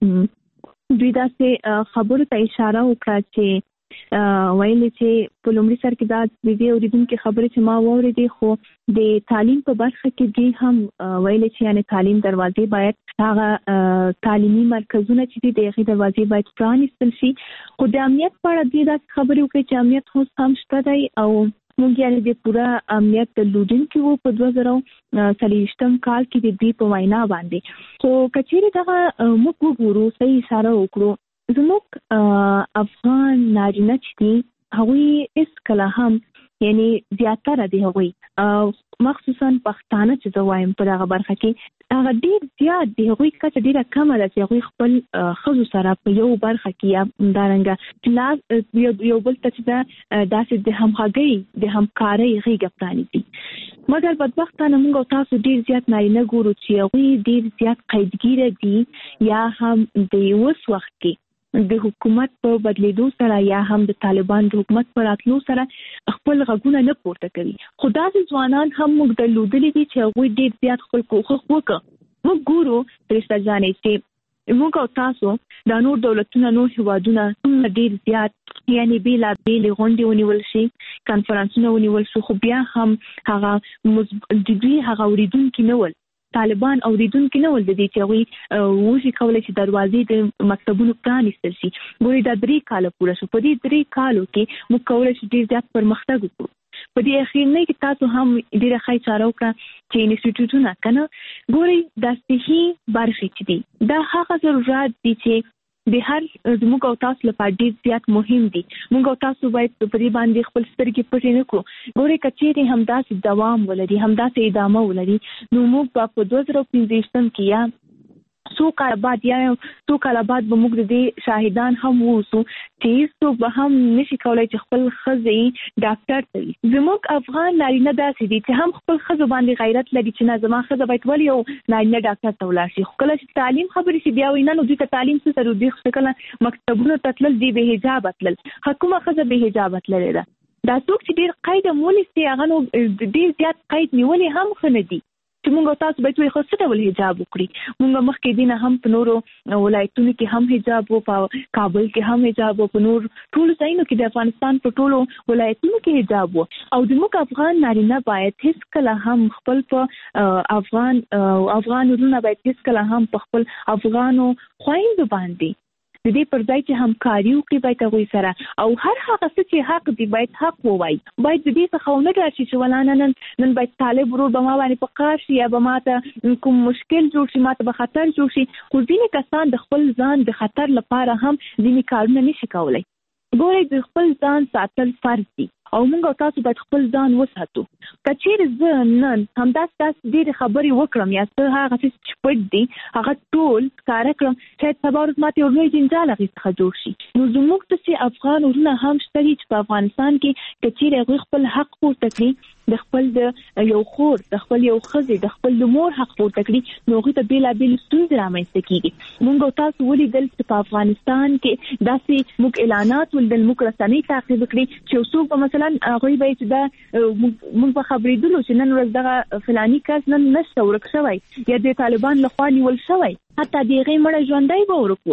چې دوی داسې خبرو ته اشاره وکړه چې وایي چې په لومړي سر کې دا د دې اوریدونکو خبرې چې ما واورېدې، خو د تعلیم په برخه کې دوی هم وایي چې یعنی تعلیم دروازې باید هغه تعلیمي مرکزونه چې دي دغه دروازې باید پرانیستل شي. خو د امنیت په اړه دې دا خبرې وکړي چې امنیت اوس هم شته دی او موږ یعنی د پوره امنیت درلودونکو وو په دوه زره څلوېښتم کال کې د دې په وینا باندې. خو کچېرې دغه موږ وګورو صحیح اشاره وکړو زموږ افغان نارینه چې دي هغوی هیڅ کله هم یعنی زیاتره دي هغوی مخصوصا پښتانه چې زه وایم په دغه برخه کې هغه ډېر زیات دي، هغوی کچه ډېره کمه ده چې هغوی خپل ښځو سره په یو برخه کې یا همدارنګه یو بل ته چې ده داسې د همغږۍ د همکارۍ غېږه پرانیزي. مګر بدبختانه موږ او تاسو ډېر زیات نارینه ګورو چې هغوی ډېر زیات قیدګیره دي یا هم د اوس وخت کې د حکومت په بدلیدو سره یا هم د طالبان د حکومت پر راتلو سره خپل غږونه نه پورته کوي. خو داسې ځوانان هم موږ درلودلي دي چې هغوی ډېر زیات خپل کوښښ وکړ. موږ ګورو فرشته جانې چې موږ او تاسو د نور دولتونو نور هیوادونه څومره ډېر زیات یعنی بېلابېلې غونډې ونیول شي، کنفرانسونه ونیول شو، خو بیا هم هغه د دوی هغه اورېدونکي نه ول، طالبان اوریدونکو نه ول د دې چې هغوی وشي کولی چې دروازې د مکتبونو پرانیستل شي. ګورئ دا درې کاله پوره شو، په دې درې کالو کې موږ کولی شو ډېر زیات پرمختګ وکړو. په دې اخرنۍ کې تاسو هم ډېره ښه اشاره وکړه چې انسټیټیوټونه که نه ګورئ دا صحي برخې چې دي دا هغه ضرورات دي چې د هر زموږ او تاسو لپاره ډېر زیات مهم دي. موږ او تاسو باید په دې باندې خپل سترګې پټې نه کړو. ګورئ که چېرې همداسې دوام ولري، همداسې ادامه ولري، نو موږ به په دوه زره پنځویشتم کې یا څو کاله بعد یا څو کاله بعد به موږ د دې شاهدان هم اوسو چې هېڅوک به هم نشي کولی چې خپل ښځې ډاکټر ته وي. زموږ افغان نارینه داسې دي چې هم خپل ښځو باندې غیرت لري چې نه زما ښځه باید ولې یو نارینه ډاکټر ته ولاړ شي. خو کله چې تعلیم خبرې شي بیا وایي نه نو دوی ته تعلیم څه سره دوی خو کله مکتبونو ته تلل دي بې حجابه تلل. کومه ښځه بې حجابه تللې ده؟ دا څوک چې ډېر قید هم ونیسي هغه نو ډېر زیات قید نیولې هم ښه نه دي چې موږ تاسو باید وایي خو څه ډول حجاب وکړي. موږ مخکې دي نه هم په نورو ولایتونو کې هم حجاب و، په کابل کې هم حجاب و، په نور ټولو ځایونو کې د افغانستان په ټولو ولایتونو کې حجاب و. او زموږ افغان نارینه باید هېڅکله هم خپل په افغان افغان ورونه باید هېڅکله هم په خپل افغانو خویندو باندې د دې پر ځای چې همکاري وکړي باید هغوی سره او هر هغه څه چې حق دي باید حق ووایي. باید د دې څخه ونه ډار شي چې ولا نن نن باید طالب ورور به ما باندې په قهر شي یا به ما ته کوم مشکل جوړ شي، ما ته به خطر جوړ شي. خو ځینې کسان د خپل ځان د خطر لپاره هم ځینې کارونه نشي کولی. ګورئ د خپل ځان ساتل فرض دي او موږ او تاسو باید خپل ځان وساتو. که چېرې زه نن همداسې داسې ډېرې خبرې وکړم یا څه هغه څه چې پټ دي هغه ټول ښکاره کړم، شاید سبا ورځ ماته یو لوی جنجال هغې څخه جوړ شي. نو زموږ داسې افغان ورونه هم شته دي چې په افغانستان کې که چېرې هغوی خپل حق پورته کړي، د خپل د یو خور د خپل یو ښځې د خپل د مور حق پورته کړي، نو هغوی ته بېلابېلې ستونزې رامنځته کېږي. موږ او تاسو ولیدل چې په افغانستان کې داسې موږ اعلانات ولیدل، موږ رسنۍ تعقیب کړي چې یو څوک به مثلا هغوی به چې دا موږ به خبرېدلو چې نن ورځ دغه فلاني کس نن نشته ورک شوی یا د طالبان لخوا نیول شوی، حتی د هغې مړه ژوندی به ورک و.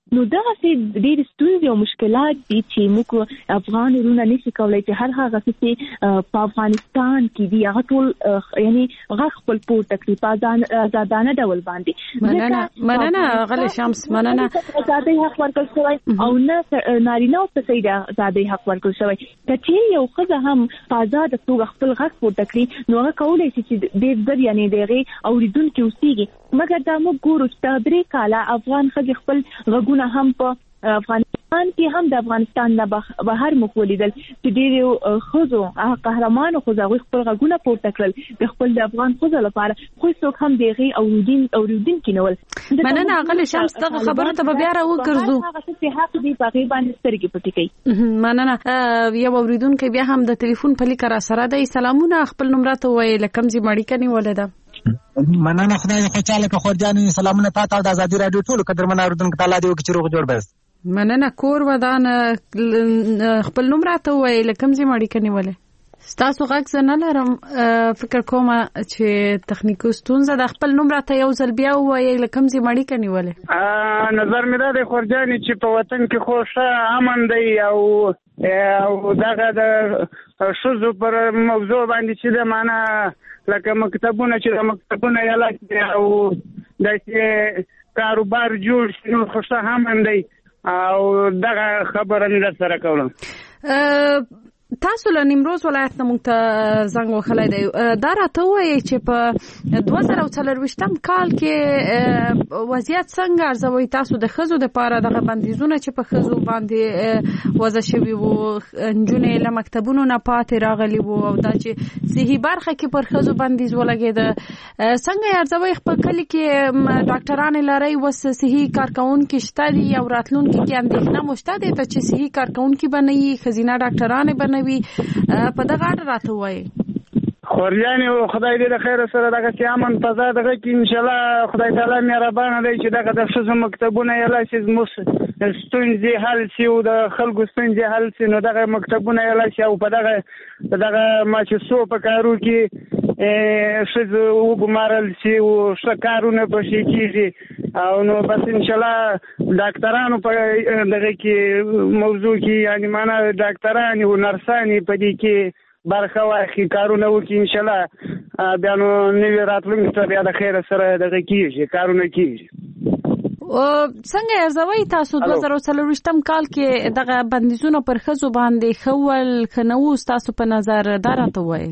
نو دغه سي ډېر ستونزې او مشکلات دي چې موږ افغان ورونه نشي کولای چې هر هغه څه په افغانستان کې دي هغه ټول یعنی هغه خپل پورته کړي په آزادانه ډول باندې. مننه مننه غلې شمس، مننه. آزادۍ حق ورکړل شوی او نه نارینه او ښځې د آزادۍ حق ورکړل شوی. که چېرې یو ښځه هم په آزاده توګه خپل غږ پورته کړي نو هغه کولی شي چې ډېر زر یعنې د هغې اورېدونکي اوسېږي. مګر دا موږ ګورو چې درې کاله افغان ښځې خپل غږونه هم په افغانستان کې هم د افغانستان نه بهر موږ ولیدل چې ډېرو ښځو هغه قهرمانو ښځو هغوی خپل غږونه پورته کړل د خپل د افغان ښځو لپاره، خو څوک هم د هغې اورېدونکي نه ول. مننه غلې شمس، دغه خبرو ته به بیا راوګرځو. هغه څه چې حق دي په هغې باندې سترګې پټې کوي. مننه. یو اورېدونکی بیا هم د ټلیفون په لیکه راسره دی. سلامونه، خپل نوم راته ووایئ، له کوم ځای مو اړیکه نیولې ده؟ مننه، خدای دې خوشحاله کړه خورجانې. سلامونه تا ته او د ازادي راډیو ټولو قدرمنو اورېدونکو ته. الله دې وکړي چې روغ جوړ بس. مننه. کور ودان، خپل نوم راته ووایئ، له کوم ځای مو اړیکه نیولې؟ ستاسو غږ زه نه لرم، فکر کوم چې تخنیکي ستونزه ده. خپل نوم راته یو ځل بیا ووایئ، له کوم ځای مو اړیکه نیولې؟ نظر مې دا دی خورجانې چې په وطن کې خو ښه امن دی او او دغه د ښځو پر موضوع باندې چې د معنا لکه مکتبونه چې د مکتبونه یلاک دی او داسې کاروبار جوړ شي نو خو ښه امن دی او دغه خبره مې در سره کوله. تاسو له نیمروز ولایت نه موږ ته زنګ وهلی دی. دا راته ووایئ چې په دوه زره او څلرویشتم کال کې وضعیت څنګه ارزوئ تاسو د ښځو دپاره دغه بندیزونه چې په ښځو باندې وضع شوي وو، نجونې له مکتبونو نه پاتې راغلي وو او دا چې صحي برخه کې پر ښځو بندیز ولګېده، څنګه یې ارزوئ؟ خپل کلي کې ډاکټرانې لرئ، اوس صحي کارکوونکي شته دي او راتلونکي کې اندېښنه مو شته دی ته چې صحي کارکوونکي به نه وي، ښځینه ډاکټرانې به نه وي؟ په دغه اړه راته ووایئ. خورجانې خدای دې د خیره سره دغه چې امن فضا دغه کې انشاءالله خدای تعالی مهربانه دی چې دغه د ښځو مکتبونه یې لا شي زموږ ستونزې حل شي او د خلکو ستونزې حل شي نو دغه مکتبونه یې لا شي او په دغه په دغه مؤسسو په کارو کې ښځو وګمارل شي او ښه کارونه پکې کېږي او نو بس انشاءالله ډاکټرانو په دغه کې موضوع کې یعنې معنا ډاکټرانې او نرسانې په دې کې برخه واخلي، کارونه وکړي انشاءالله بیا نو نوي راتلونکي ته بیا د خیره سره دغه کېږي کارونه کېږي. څنګه ارزوئ تاسو دوه زره څلرویشتم کال کې دغه بندیزونه پر ښځو باندې ښه ول ښه نه وو ستاسو په نظر؟ دا راته ووایئ.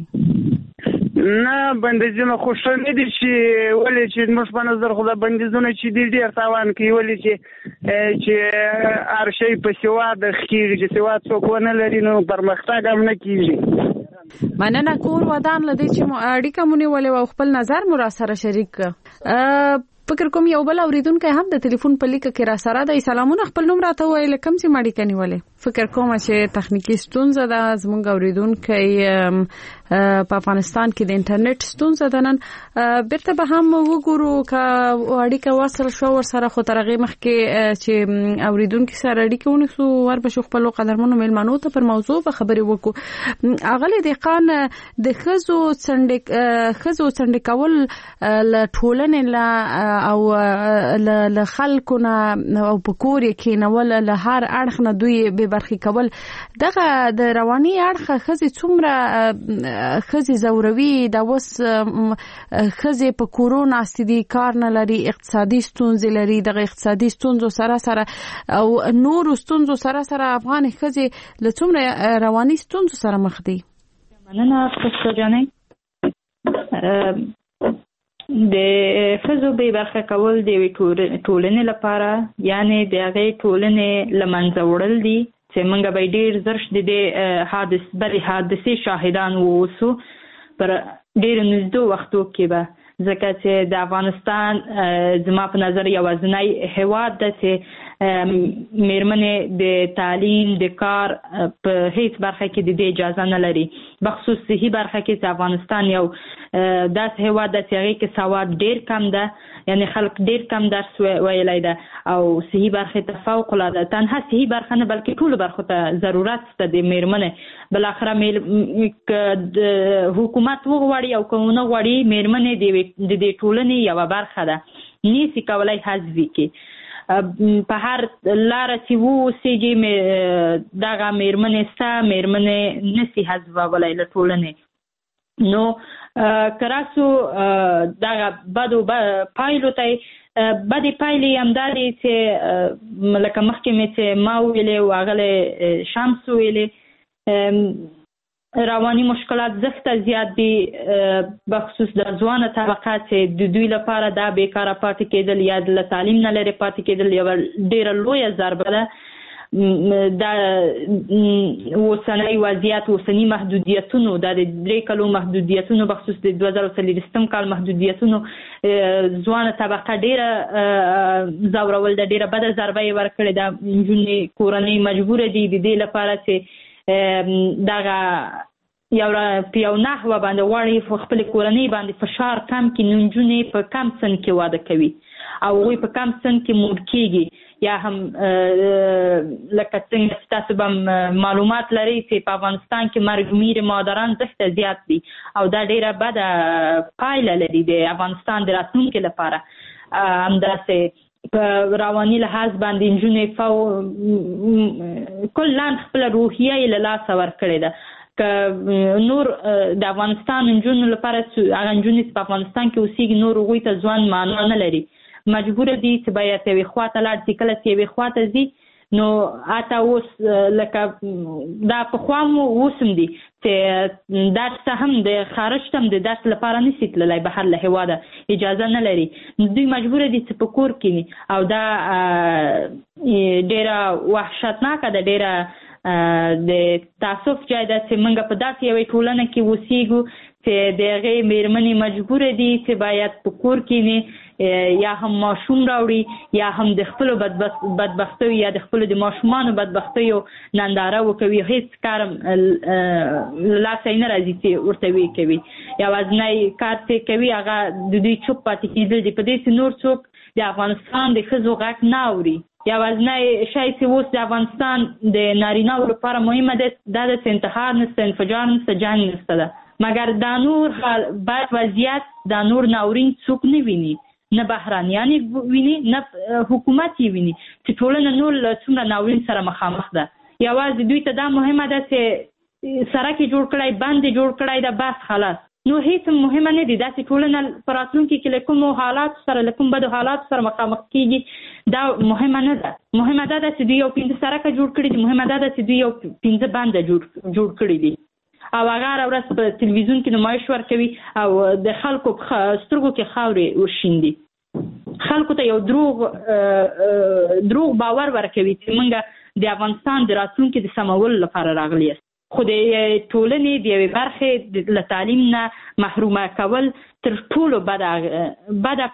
نه بندیزونه خو ښه نه دي چې ولې چې زموږ په نظر خو دا بندیزونه چې دي ډېر تاوان کوي، ولې چې چې هر شی په سواد کېږي، چې سواد څوک ونه لري نو پرمختګ هم نه کېږي. مننه. کور ودان له دې چې مو اړیکه مو نیولې او خپل نظر مو راسره شریک کړه. فکر کوم یو بل اورېدونکی هم د ټلیفون په لیکه کې راسره دی. سلامونه، خپل نوم راته ووایئ، له کوم ځای مو اړیکه نیولې؟ فکر کوم چې تخنیکي ستونزه ده، زموږ اورېدونکی په افغانستان کې د انټرنیټ ستونزه ده. نن بیرته به هم وګورو که اړیکه وصل شو ورسره، خو تر هغې مخکې چې اورېدونکي سره اړیکه ونیسو ور به شو خپلو قدرمنو میلمنو ته پر موضوع به خبرې وکړو. اغلې دهقان د ښځو څنډې څنډې کول له ټولنې له او له خلکو نه او په کور یې کېنول له هر اړخ نه دوی بې برخې کول، دغه د رواني اړخه ښځې څومره ښځې ځوروي؟ دا اوس ښځې په کورو ناستې دي، کار نه لري، اقتصادي ستونزې لري، دغه اقتصادي ستونزو سره سره او نورو ستونزو سره سره افغانې ښځې له څومره رواني ستونزو سره مخ دي؟ مننه پښتو جانې. د ښځو بې برخه کول د یوې ټولنې لپاره یعنې د هغې ټولنې له منځه وړل دي چې موږ به ډېر زر د دې حادث بلې حادثې شاهدان واوسو پر ډېرو نږدې وختو کې به، ځکه چې د افغانستان زما په نظر یوازینی هېواد ده چې میرمنې د تعلیم د کار په هیڅ برخه کې د دې اجازه نه لري، بخصوص صحي برخه کې چې افغانستان یو داسې هېواد ده چې هغې کې سواد ډېر کم ده، یعنې خلک ډېر کم درس ویلی ده او صحي برخې ته فوق العاده تنها صحي برخه نه بلکې ټولو برخو ته ضرورت شته د میرمنې. بالاخره که حکومت وغواړي او که ونه غواړي میرمنې د دې ټولنې یوه برخه ده، نشي کولی حذف کړي. په هر لاره چې ووسیږي دغه میرمنې سته میرمنې نسي حذفولی له ټولنې. نو که راسو دغه بدو پایلو ته بدې پایلې همدا دي چې لکه مخکې مې چې ما وویلې او هغه شمس وویلې رواني مشکلات زښته زیات دي بخصوص د ځوانه طبقه چې د دوی لپاره دا بیکاره پاتې کېدل یا له تعلیم نه لرې پاتې کېدل یوه ډېره لویه ضربه ده. دا اوسنی وضعیت اوسني محدودیتونو دا د درې کلو محدودیتونو بخصوص د دوه زره څلوېښتم کال محدودیتونو ځوانه طبقه ډېره ځورول ده، ډېره بده ضربه یې ورکړې ده. نجونې کورنۍ مجبوره دي د دې لپاره چې دغه یو په یو نحوه باندې غواړي خپلې کورنۍ باندې فشار کم کړي. نجونې په کم سن کې واده کوي او هغوی په کم سن کې موړ کېږي. یا هم لکه څنګه چې تاسو به معلومات لرئ چې په افغانستان کې مرګ مادران زښته زیات دي او دا ډېره بده پایله لري د افغانستان د راتلونکي لپاره. همداسې په رواني لحاظ باندې نجونې فو کلا خپله روحیه یې له لاسه ورکړې ده. که نور د افغانستان نجونو لپاره هغه نجونې چې په افغانستان کې اوسېږي نور هغوی ته ځوان معنا نه لري، مجبوره دي چې باید یوې خوا ته لاړ شي. کله چې یوې خوا ته ځي نو حتی اوس لکه دا پخوا مو اوس هم دي چې درس هم د خارج ته هم د درس لپاره نشي تللی، بهر له هېواده اجازه نه لري. دوی مجبوره دي چې په کور کښېني او دا ډېره وحشتناکه ده، ډېره د تاسف جای ده چې موږ په داسې یوې ټولنه کې اوسېږو چې د هغې مېرمنې مجبوره دي چې باید په کور کښېني یا هم ماشوم راوړي یا هم د خپلو بدبختیو یا د خپلو د ماشومانو بدبختیو ننداره وکوي. هیڅ کار له لاسه یې نه راځي چې ورته ویې کوي. یوازینی کار چې کوي هغه د دوی چوپ پاتې کېدل دي. په دې چې نور څوک د افغانستان د ښځو غږ نه اوري. یوازینی شی چې اوس د افغانستان د نارینه‌و لپاره مهمه ده دا ده چې انتحار نشته، انفجار نشته، جنګ نشته ده. مګر دا نور بد وضعیت دا نور ناورین څوک نه ویني، نه بهرانیان یې ویني نه حکومت یې ویني چې ټولنه نور له څومره ناورین سره مخامخ ده. یوازې دوی ته دا مهمه ده چې سړک یې جوړ کړی، بند یې جوړ کړی ده، بس خلاص. نو هیڅ مهمه نه دي. داسې ټولنه په راتلونکي کې له کومو حالاتو سره له کوم بدو حالاتو سره مخامخ کېږي دا مهمه نه ده. مهمه دا ده چې دوی یو پنځه سړکه جوړ کړي دي، مهمه دا ده چې دوی یو پنځه بنده جوړ کړي دي او هغه هره ورځ په تلویزیون کې نمایش ورکوي او د خلکو په سترګو کې خاورې ورشیندي. خلکو ته یو دروغ دروغ باور ورکوي چې موږ د افغانستان د راتلونکي د سمولو لپاره راغلي یاست. خو د ټولنې د یوې برخې له تعلیم نه محرومه کول تر ټولو بده بده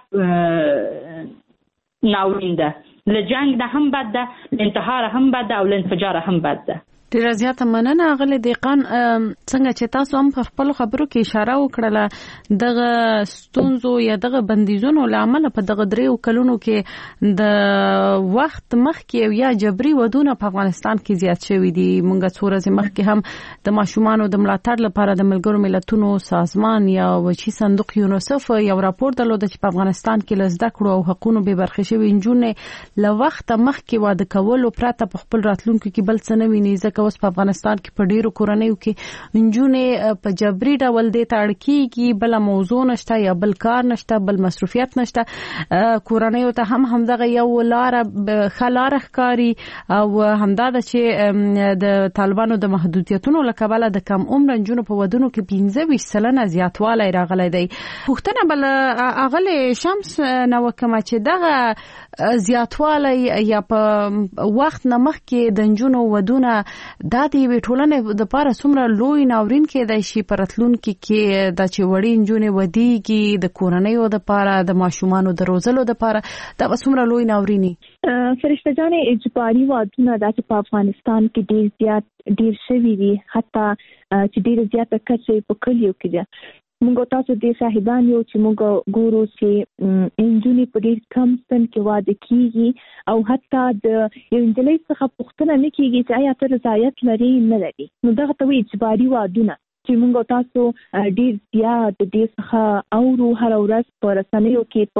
ناورین ده. له جنګ نه هم بد ده، له انتحاره هم بد ده او له انفجاره هم بد ده. ډیره زیاته مننه اغلی دیقان. څنګه چې تاسو هم په خپل خبرو کې اشاره وکړه دغه ستونزو یا دغه بندیزونو لامل په دغه دریو کلونو کې د وخت مخکې یا جبري ودونه په افغانستان کې زیات شوي دي. مونږ څو ورځې مخکې هم د ماشومانو د ملاتړ لپاره د ملګرو ملتونو سازمان یا وچی صندوق یونیسف یو راپور درلود چې په افغانستان کې له زده کړو او حقوقو به برخې شوي نجونې له وخت مخکې واده کولو پرته په خپل راتلونکي کې بل څه نه ویني. ځکه اوس په افغانستان کې په ډیرو کورنیو کې نجونې په جبري ډول دې ته اړ کېږي، بله موضوع نشته یا بل کار نشته، بل مصروفیت نشته. کورنیو ته هم همدغه یو لاره ښه لاره ښکاري او همدا ده چې د طالبانو د محدودیتونو له کبله د کم عمره نجونو په ودونو کې پنځه ویشت سلنه زیاتوالی راغلی دی. پوښتنه بله اغلی شمس نه وکړمه چې دغه زیاتوالی یا په وخت نه مخکې د نجونو ودونه دا د یوې ټولنې دپاره څومره لوی ناورین کېدی شي په راتلونکي کې دا چې وړې نجونې ودیږي د کورنیو دپاره د ماشومانو د روزلو دپاره دا به څومره لوی ناورین وي. فرشته جانې اجباري ودونه دا چې په افغانستان کې ډېر زیات ډېر شوي دي، حتی چې ډېره زیاته کچه په کلیو کې ده. موږ تاسو دې شاهدان یو چې موږ ګورو چې نجونې په ډېر کم سن کې واده کېږي او حتی د یو نجلۍ څخه پوښتنه نه کېږي چې آیا ته رضایت لرې نه لري. نو دغه ته وایي اجباري ودونه چې موږ تاسو ډېر زیات دې څخه اورو هره ورځ په رسنیو کې په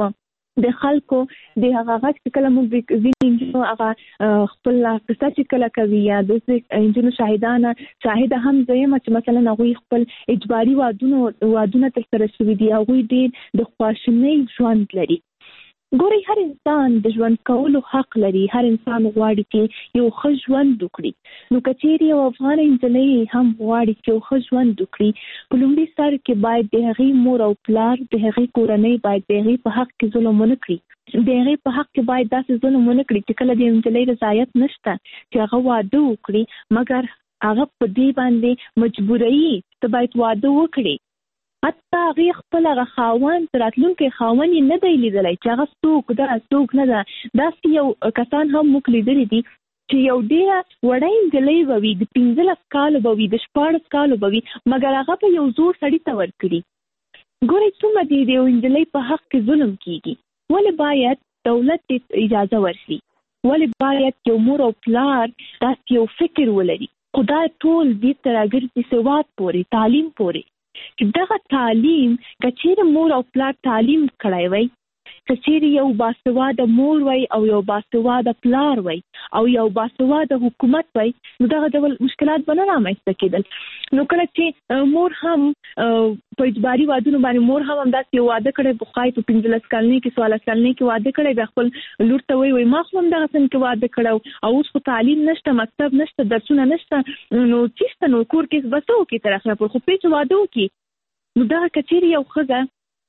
د خلکو د هغه غږ چې کله موږ ځینې هغه خپل قصه چې کله کوي یا د انجونو شاهدانه شاهده هم زیم چې مثلا هغوی خپل اجباري وادونه وادونه ترسره شوي دي، هغوی ډېر د خواشینۍ ژوند لري. ګورئ، هر انسان د ژوند کولو حق لري، هر انسان غواړي چې یو ښه ژوند وکړي. نو که چیرې یو افغانه نجلۍ هم غواړي چې یو ښه ژوند وکړي، په لومړي سر کې باید د هغې مور او پلار، د هغې کورنۍ باید د هغې په حق کې ظلم ونه کړي. د هغې په حق کې باید داسې ظلم ونه کړي چې کله د نجلۍ رضایت نشته چې هغه واده وکړي، مګر هغه په دې باندې مجبوروي ته باید واده وکړي. حتی هغې خپل هغه خاوند راتلونکی خاوند یې نه دی لیدلی چې هغه څوک ده څوک نه ده. داسې یو کسان هم موږ لیدلي دي چې یو ډېره وړه نجلۍ به وي، د پنځلس کالو به وي، د شپاړس کالو به وي، مګر هغه به یو زوړ سړي ته ورکړي. ګورئ څومره د یو نجلۍ په حق کې ظلم کیږي. ولې باید دولت اجازه ورکړي؟ ولې باید یو مور او پلار داسې یو فکر ولري؟ خو دا ټول دې ته راګرځي سواد پورې، تعلیم پورې. چې دغه تعلیم که چیرې مور او پلار تعلیم کړی وای، که چیرې یو باسواده مور وای او یو باسواده پلار وای او یو باسواده حکومت وای، نو دغه ډول مشکلات به نه رامنځته کېدل. نو کله چې مور هم په اجباري وادونو باندې مور هم همداسې یو واده کړی، پخوای په پنځلس کلنۍ کې څوارلس کلنۍ کې واده کړی، بیا خپل لور ته وایي وایي ما خو هم دغه سن کې واده کړی او اوس خو تعلیم نشته، مکتب نشته، درسونه نشته، نو چېسته نو کور کې به څه وکړي تر اخره پورې، خو پرې چې واده وکړي. نو دغه که چیرې یو ښځه،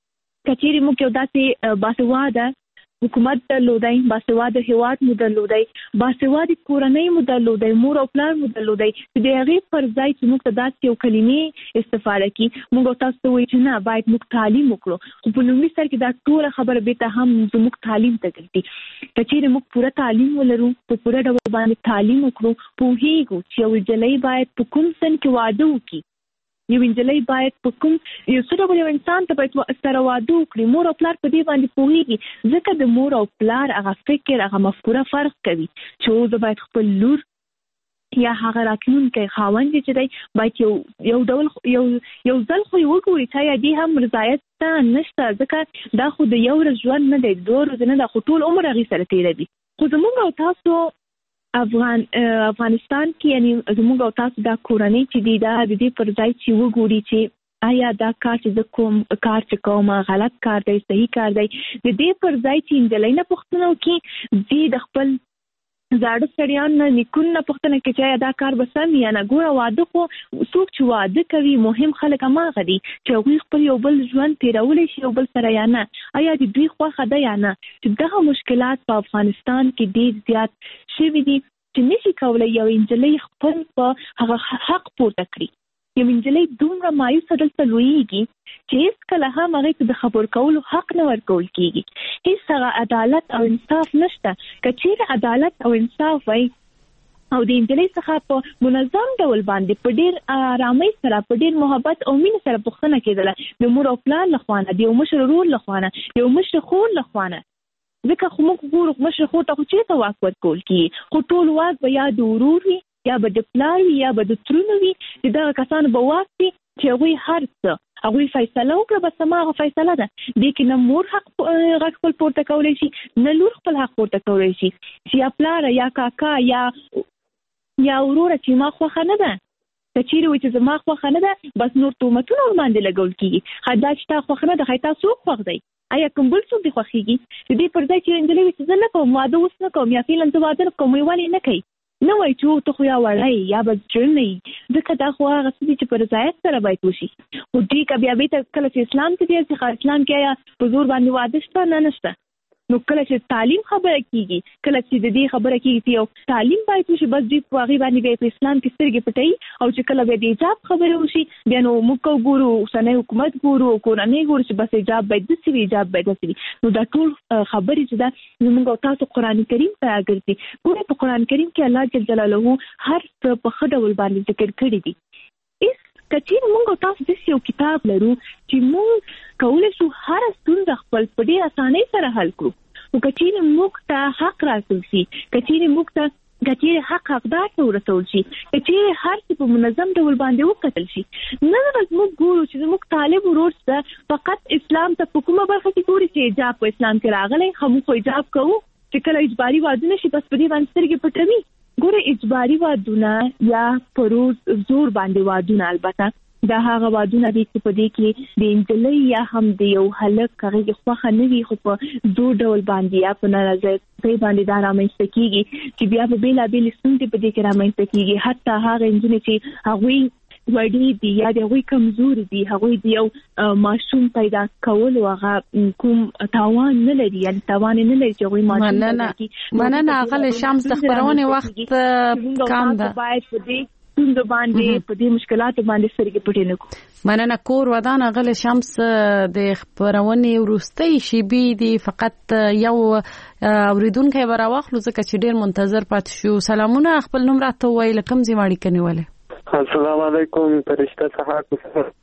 که چیرې موږ یو داسې باسواده حکومت درلودی، باسواده هیواد مو درلودی، باسواده کورنۍ مو درلودی، مور او پلار مو درلودی، چې د هغې پر ځای چې موږ ته داسې یو کلمې استفاده کړي، موږ او تاسو ته وایي چې نه باید موږ تعلیم وکړو. خو په لومړي سر کې دا ټوله خبره بېرته هم زموږ تعلیم ته ګرځي. که چیرې موږ پوره تعلیم ولرو، په پوره ډول باندې تعلیم وکړو، پوهېږو چې یو نجلۍ باید په کوم سن کې واده وکړي، یو نجلۍ باید په کوم یو څه ډول یو انسان ته باید سره واده وکړي. مور او پلار په دې باندې پوهېږي، ځکه د مور او پلار هغه فکر، هغه مفکوره فرق کوي چې اوس باید خپل لور یا هغه راتلونکی خاوند چې دی باید یو یو ډول یو یو ځل خو یې وګوري چې یا دې هم رضایت ته نشته، ځکه دا خو د یو ورځ ژوند نه دی، دوه ورځې نه ده، خو ټول عمر هغې سره تېروي. خو زموږ او تاسو افغان افغانستان کې، یعنی زموږ او تاسو دا کورنۍ چې دی، دا د دې پر ځای چې وګوري چې آیا دا کار چې زه کوم کار چې کوم غلط کار دی صحیح کار دی، د دې پر ځای چې نجلۍ نه پوښتنه وکړي، دې د خپل زاړه سړیان نه نیکونو نه پوښتنه کوي چې دا کار به سم یا نه. ګوره واده خو څوک چې واده کوي مهم خلک هماغه دي چې هغوی خپل یو بل ژوند تېرولی شي یو بل سره یا نه، آیا د دوی خوښه ده یا نه. چې دغه مشکلات په افغانستان کې ډېر زیات شوي دي چې نشي کولی یو نجلۍ خپل په هغه حق پورته کړي. یو نجلۍ دومره مایوسه دلته لویېږي چې هېڅکله هم هغې ته د خبر کولو حق نه ورکول کېږي. هېڅ هغه عدالت او انصاف نشته. که چیرې عدالت او انصاف وای او د نجلۍ څخه په منظم ډول باندې په ډېر ارامۍ سره، په ډېر محبت او مینې سره پوښتنه کېدله د مور او پلار لخوا نه، د یو مشر ورور لخوا نه، د یو مشر خور لخوا نه، ځکه خو موږ ګورو مشر خور ته خو چېرته واک ورکول کېږي، خو ټول واک به یا د ورور وي یا به د پلار وي یا به د ترونو وي، چې دغه کسانو به واک وي چې هغوی هر څه هغوی فیصله وکړه، بس هماغه فیصله ده. دې کې نه مور حق غږ خپل پورته کولی شي، نه لور خپل حق پورته کولی شي چې یا پلاره یا کاکا یا یا وروره چې ما خوښه نه ده. که چیرې وایي چې زما خوښه نه ده، بس نور تهمتونه ورباندې لګول کېږي، ښه دا چې تا خوښه نه ده، ښایي تا څوک خوښ دی؟ آیا کوم بل څوک دې خوښېږي؟ د دې پر ځای چې نجلۍ وایي چې زه نه کوم واده، اوس نه کوم، یا فعلا زه واده نه کوم، وایي ولې نه کوي؟ نه وایي چې ته خو یا وړی یا به زړه نه یي، ځکه دا خو هغه څه دي چې په رضایت سره باید وشي. خو دوی که بیا بېرته کله چې اسلام ته ځي، اسلام کې آیا په زور باندې واده شته؟ نه نشته. نو کله چې تعلیم خبره کېږي، کله چې د دې خبره کېږي چې یو تعلیم باید وشي، بس دوی په هغې باندې بیا په اسلام کې سترګې پټوي، او چې کله بیا د حجاب خبره وشي، بیا نو موږ ګورو اوسنی حکومت ګورو، کورنۍ ګورو چې بس حجاب باید داسې وي، حجاب باید داسې وي. نو دا ټول خبرې چې ده زموږ او تاسو قرآن کریم ته راګرځي. ګورئ په قرآن کریم کې الله جل جلاله هر څه په ښه ډول باندې ذکر کړي دي. که چیرې موږ او تاسو داسې یو کتاب لرو چې موږ کولی شو هره ستونزه خپل په ډېرې اسانۍ سره حل کړو، خو که چیرې موږ ته حق راکړل شي، که چیرې موږ ته کچېر حق حقدار ته ورسول شي، کچېر هر څه په منظم ډول باندې وکتل شي. نن ورځ موږ ګورو چې موږ طالب ورور څه فقط اسلام ته په کومه برخه کې ګوري چې حجاب په اسلام کې راغلی، خو خو حجاب کوو چې کله اجباري وادونه شي بس په دې باندې سترګې پټوي. ګوره اجباري وادونه یا پروز زور باندې وادونه البته دا هغه وادونه دي چې په دې کې د انجلۍ یا هم د یو هلک هغه کې خوښه نه وي خو په زور ډول باندې یا په نارضایتۍ باندې دا رامنځته کېږي چې بیا په بېلابېلې ستونزې په دې کې رامنځته کېږي. حتی هغه نجونې چې هغوی وړې دي یا د هغوی کمزوري دي، هغوی د یو ماشوم پیدا کولو هغه کوم تاوان نه لري، یعنې تاوان نه لري چې هغوی ماشوم پیدا کړي. مننه اغلې شمس، د خپرونې وخت کم ده. باید په دې ستونزو باندې په دې مشکلاتو باندې سترګې پټې نه کړو. مننه. کور ودان اغلې شمس، د خپرونې وروستۍ شیبې دي، فقط یو اوریدونکی به راواخلو ځکه چې ډېر منتظر پاتې شو. سلامونه، خپل نوم راته ووایئ، له کوم ځای مو اړیکه نیولې؟ السلام علیکم، فرشته صحاک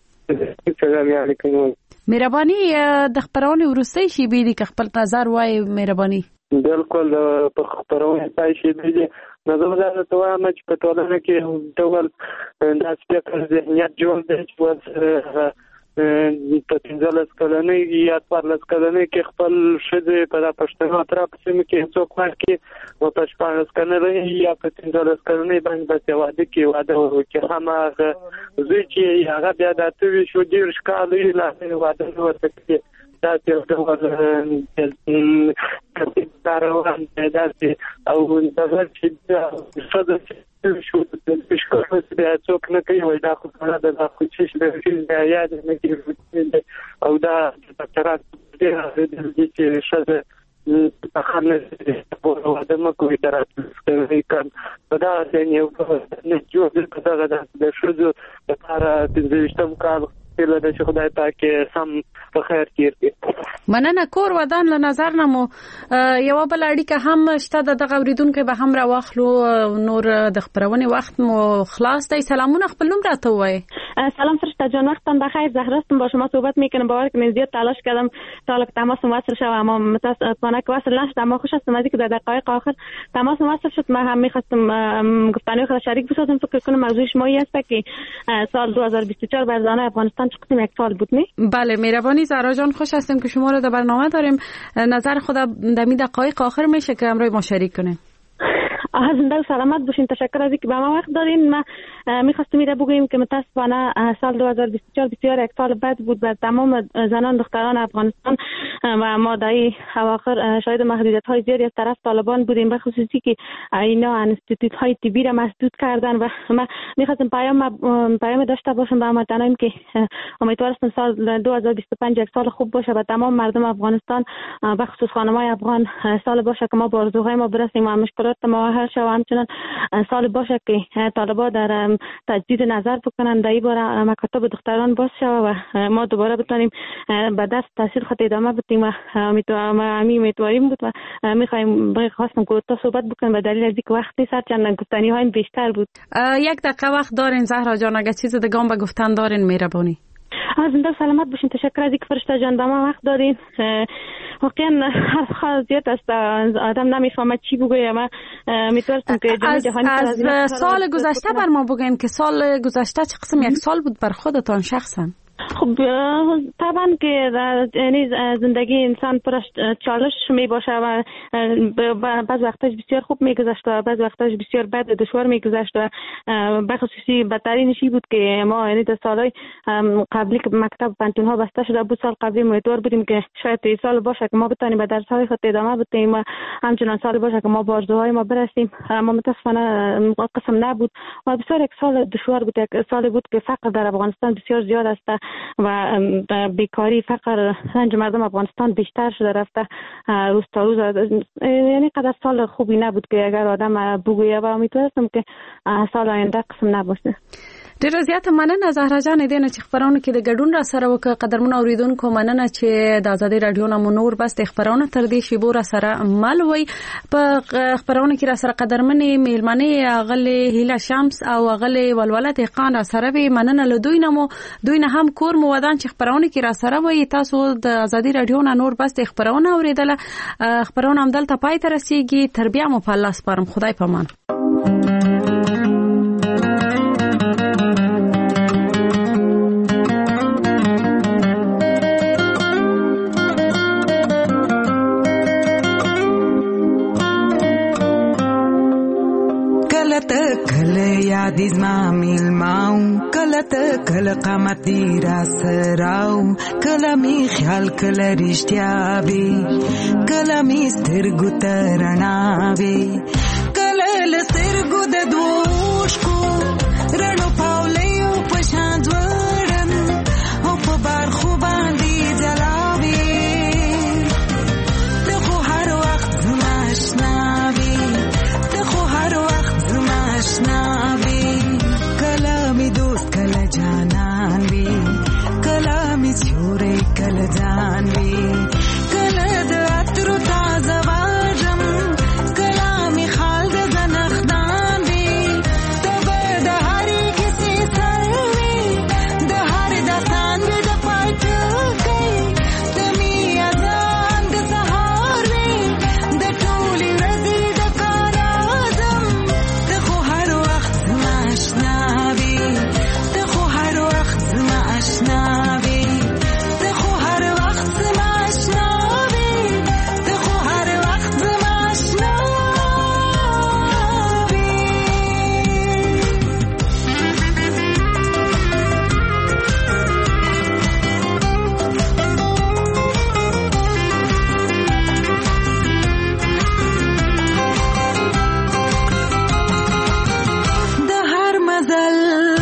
مهرباني. د خپرونې وروستۍ شیبې دي، که خپل نظر وایي مهرباني. بالکل په خپرونې پای شیبې دي. نو زه دا ته وایم چې په ټولنه کې ډول داسې فکر ذهنیت جوړ دی چې ورسره په پنځلس کلنۍ یا څوارلس کلنۍ کې خپل ښځې په دا پښتنو اطراف سیمه کې څوک ورکړي او په شپاړس کلنۍ یا په پنځلس کلنۍ باندې بس واده کې واده وکړي. هماغه زوی چې هغه بیا د اته ویشتو دېرش کالو یې لا واده نه ورته کړي. دا یو ډول کاروان دی داسې او دغه چې ښځه چې شو د شکر بیا څوک نه کوي، وایي دا خو دا دا خو چې د یاد نه کېږي او دا ډاکټران ډېر دي چې ښځه په خانه په واده مه کوي د راتلونکي کال په دغه ځای یو نه جوړ دی. په دغه د ښځو لپاره پنځه ویشتم کال هیله ده چې خدای پاک سم په خیر تیر کړي. مننه. کور ودان له نظر نه مو یوه بل اړیکه هم شته، د دغه اوریدونکی به هم راواخلو. نور د خپرونې وقت مو خلاص دی. سلامونه، خپل نوم راته ووایئ. سلام فرشته جان، وقتتان بخیر. زهرا هستم، با شما صحبت میکنم. باور کنید زیاد تلاش کردم تا حالا که تماس وصل شد اما متاسفانه که وصل نشد، اما خوش هستم از اینکه در دقایق آخر تماس وصل شد. من هم میخواستم گفتنی خود شریک بسازم. فکر کنم موضوع شما است که سال دو هزار و بیست و چهار برزانه افغانستان چه قسم یک سال بود نه؟ بله مهربانی زهرا جان، خوش هستیم که شما رو در برنامه داریم. نظر خود در می دقایق آخر میشه که همراه ما شریک کنیم. زنده و سلامت باشین. تشکر از اینکه به ما وقت دارین. ما می‌خواستم ایده بگویم که متاسفانه سال دو هزار و بیست و چهار بسیار یک سال بد بود بر تمام زنان دختران افغانستان و ما در اواخر شاهد محدودیت‌های زیادی از طرف طالبان بودیم، به خصوصی که اینا انستیتوت‌های طبی را مسدود کردن و ما می‌خواستم پیام پیام داشته باشم به هموطنان که امیدوار هستم سال دو هزار و بیست و پنج یک سال خوب باشه و تمام مردم افغانستان به خصوص خانم‌های افغان سال باشه که ما به آرزوهای ما برسیم و مشکلات ما حل شه و همچنان سال باشه که طالبان در تجدید نظر بکنن در این باره مکاتب دختران باز شود و ما دوباره بتونیم به دست تحصیل خود ادامه بدیم و امیدواریم بود و میخوایم باید خواستم که صحبت بکنم به دلیل از اینکه وقت نیست، هرچند گفتنی های بیشتر بود. یک دقیقه وقت دارین زهرا جان، اگه چیز دیگه هم به گفتن دارین مهربانی. زنده سلامت باشین. تشکر از اینکه فرشته جان به ما وقت دادین. واقعا حرف زیاد است، آدم نمیفهمه چی بگه. ما میتونستم که جامعه جهانی از, از سال گذشته بر ما بگین که سال گذشته چه قسم یک سال بود بر خودتان شخصا؟ خب طبعا که یعنی زندگی انسان پر چالش می باشه و بعض وقتاش بسیار خوب میگذشت و بعض وقتاش بسیار بد و دشوار میگذشت و به خصوصی بدترینش بود که ما یعنی در سالهای قبلی که مکتب پانتون ها بسته شده بود، سال قبلی امیدوار بودیم که شاید این سال باشه که ما بتونیم به درس های خود ادامه بدیم و همچنان سال باشه که ما به آرزوهای ما برسیم. اما متاسفانه قسم نبود و بسیار یک سال دشوار بود. یک سال بود که فقر در افغانستان بسیار زیاد است و بیکاری، فقر، رنج مردم افغانستان بیشتر شده رفته روز تا روز. یعنی قدر سال خوبی نبود که اگر آدم بگویه و امیدوارم که سال آینده قسم نباشه. ډیره زیاته مننه زهرا جان دې نه چې خبرونه کې د ګډون را سره وک قدرمن اوریدونکو مننه چې د ازادي رادیو نامو نور بس د خبرونه تر دې شی بور سره مل وي په خبرونه کې را سره قدرمنې میلمنې اغله هیله شمس او اغله ولولت خان را سره وي مننه له دوی نمو دوی نه هم کور مو ودان چې خبرونه کې را سره وي تاسو د ازادي رادیو نور بس د خبرونه اوریدله خبرونه هم دلته پای ته رسیږي تر بیا مو په الله سپارم خدای پامان یاد زما میلماو کله ته کله قامتی را سراو کله می خیال کله رښتیا وي کله می سترګو ته رڼا وي کله له سترګو د دوشکو رڼو پاولیو په شان ځوړم او په برخو باندې ځلاوي ته خو هر وخت زما اشنا وي ته خو هر وخت زما اشنا جانان وی کلا می سوري کلا جان وی کلا د اترو تازه واجم کلا می خال د زنخدان وی تبه د هرې کیسې سر وی د هر داستان وی د پای ټکی د می اذان د سهار وی د ټولې ورځې د کار اعظم ته خو هر وخت زما اشنا وی اشناوي ته خو هر وخت زما اشناوي ته خو هر وخت زما اشناوي د هر مزل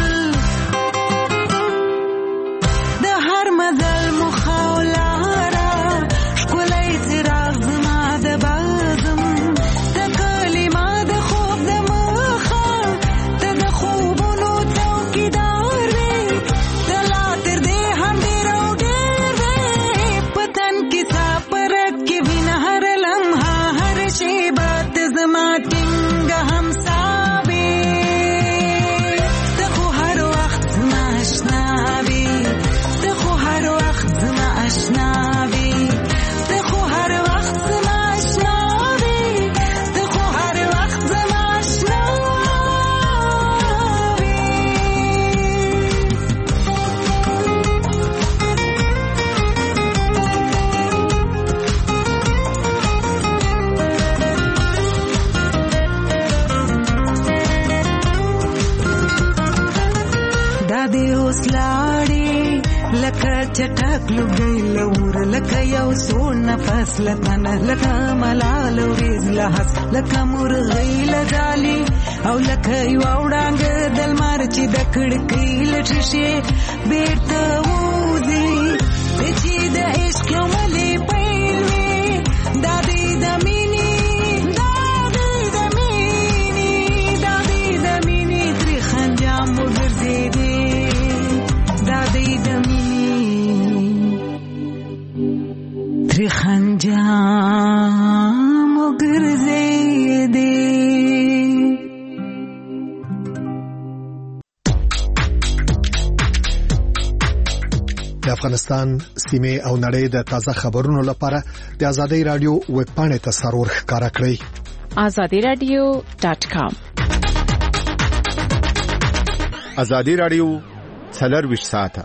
چټک لګي لور لکه یو سو نفس لتنه لکه ملال ورز لحس لکه مرغی لجالي او لکه یو وړاند دل مار چې د کړکۍ لټشي بیرته وځي چې د عشق ملي پېلوي د دې د مینې د دې د مینې د دې د مینې تر خنجام وګرځي دي د دې د خنجام وګرځېدې د افغانستان سیمه او نړۍ د تازه خبرونو لپاره د ازادي رادیو ویب پاڼې ته سرور ښکارا کړئ azadi radio dot com ازادي رادیو څلور ویشت ساعته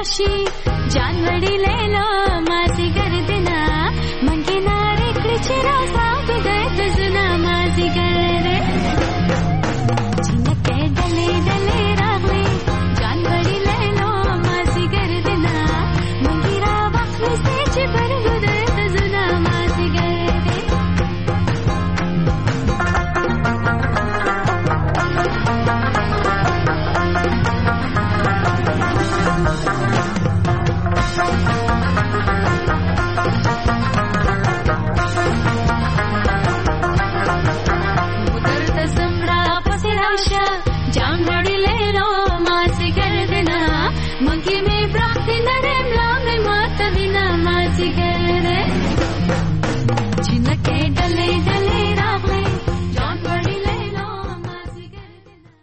راشي جان وړي لیلا ما زی ګردنا منګي ناره کړی چې راسا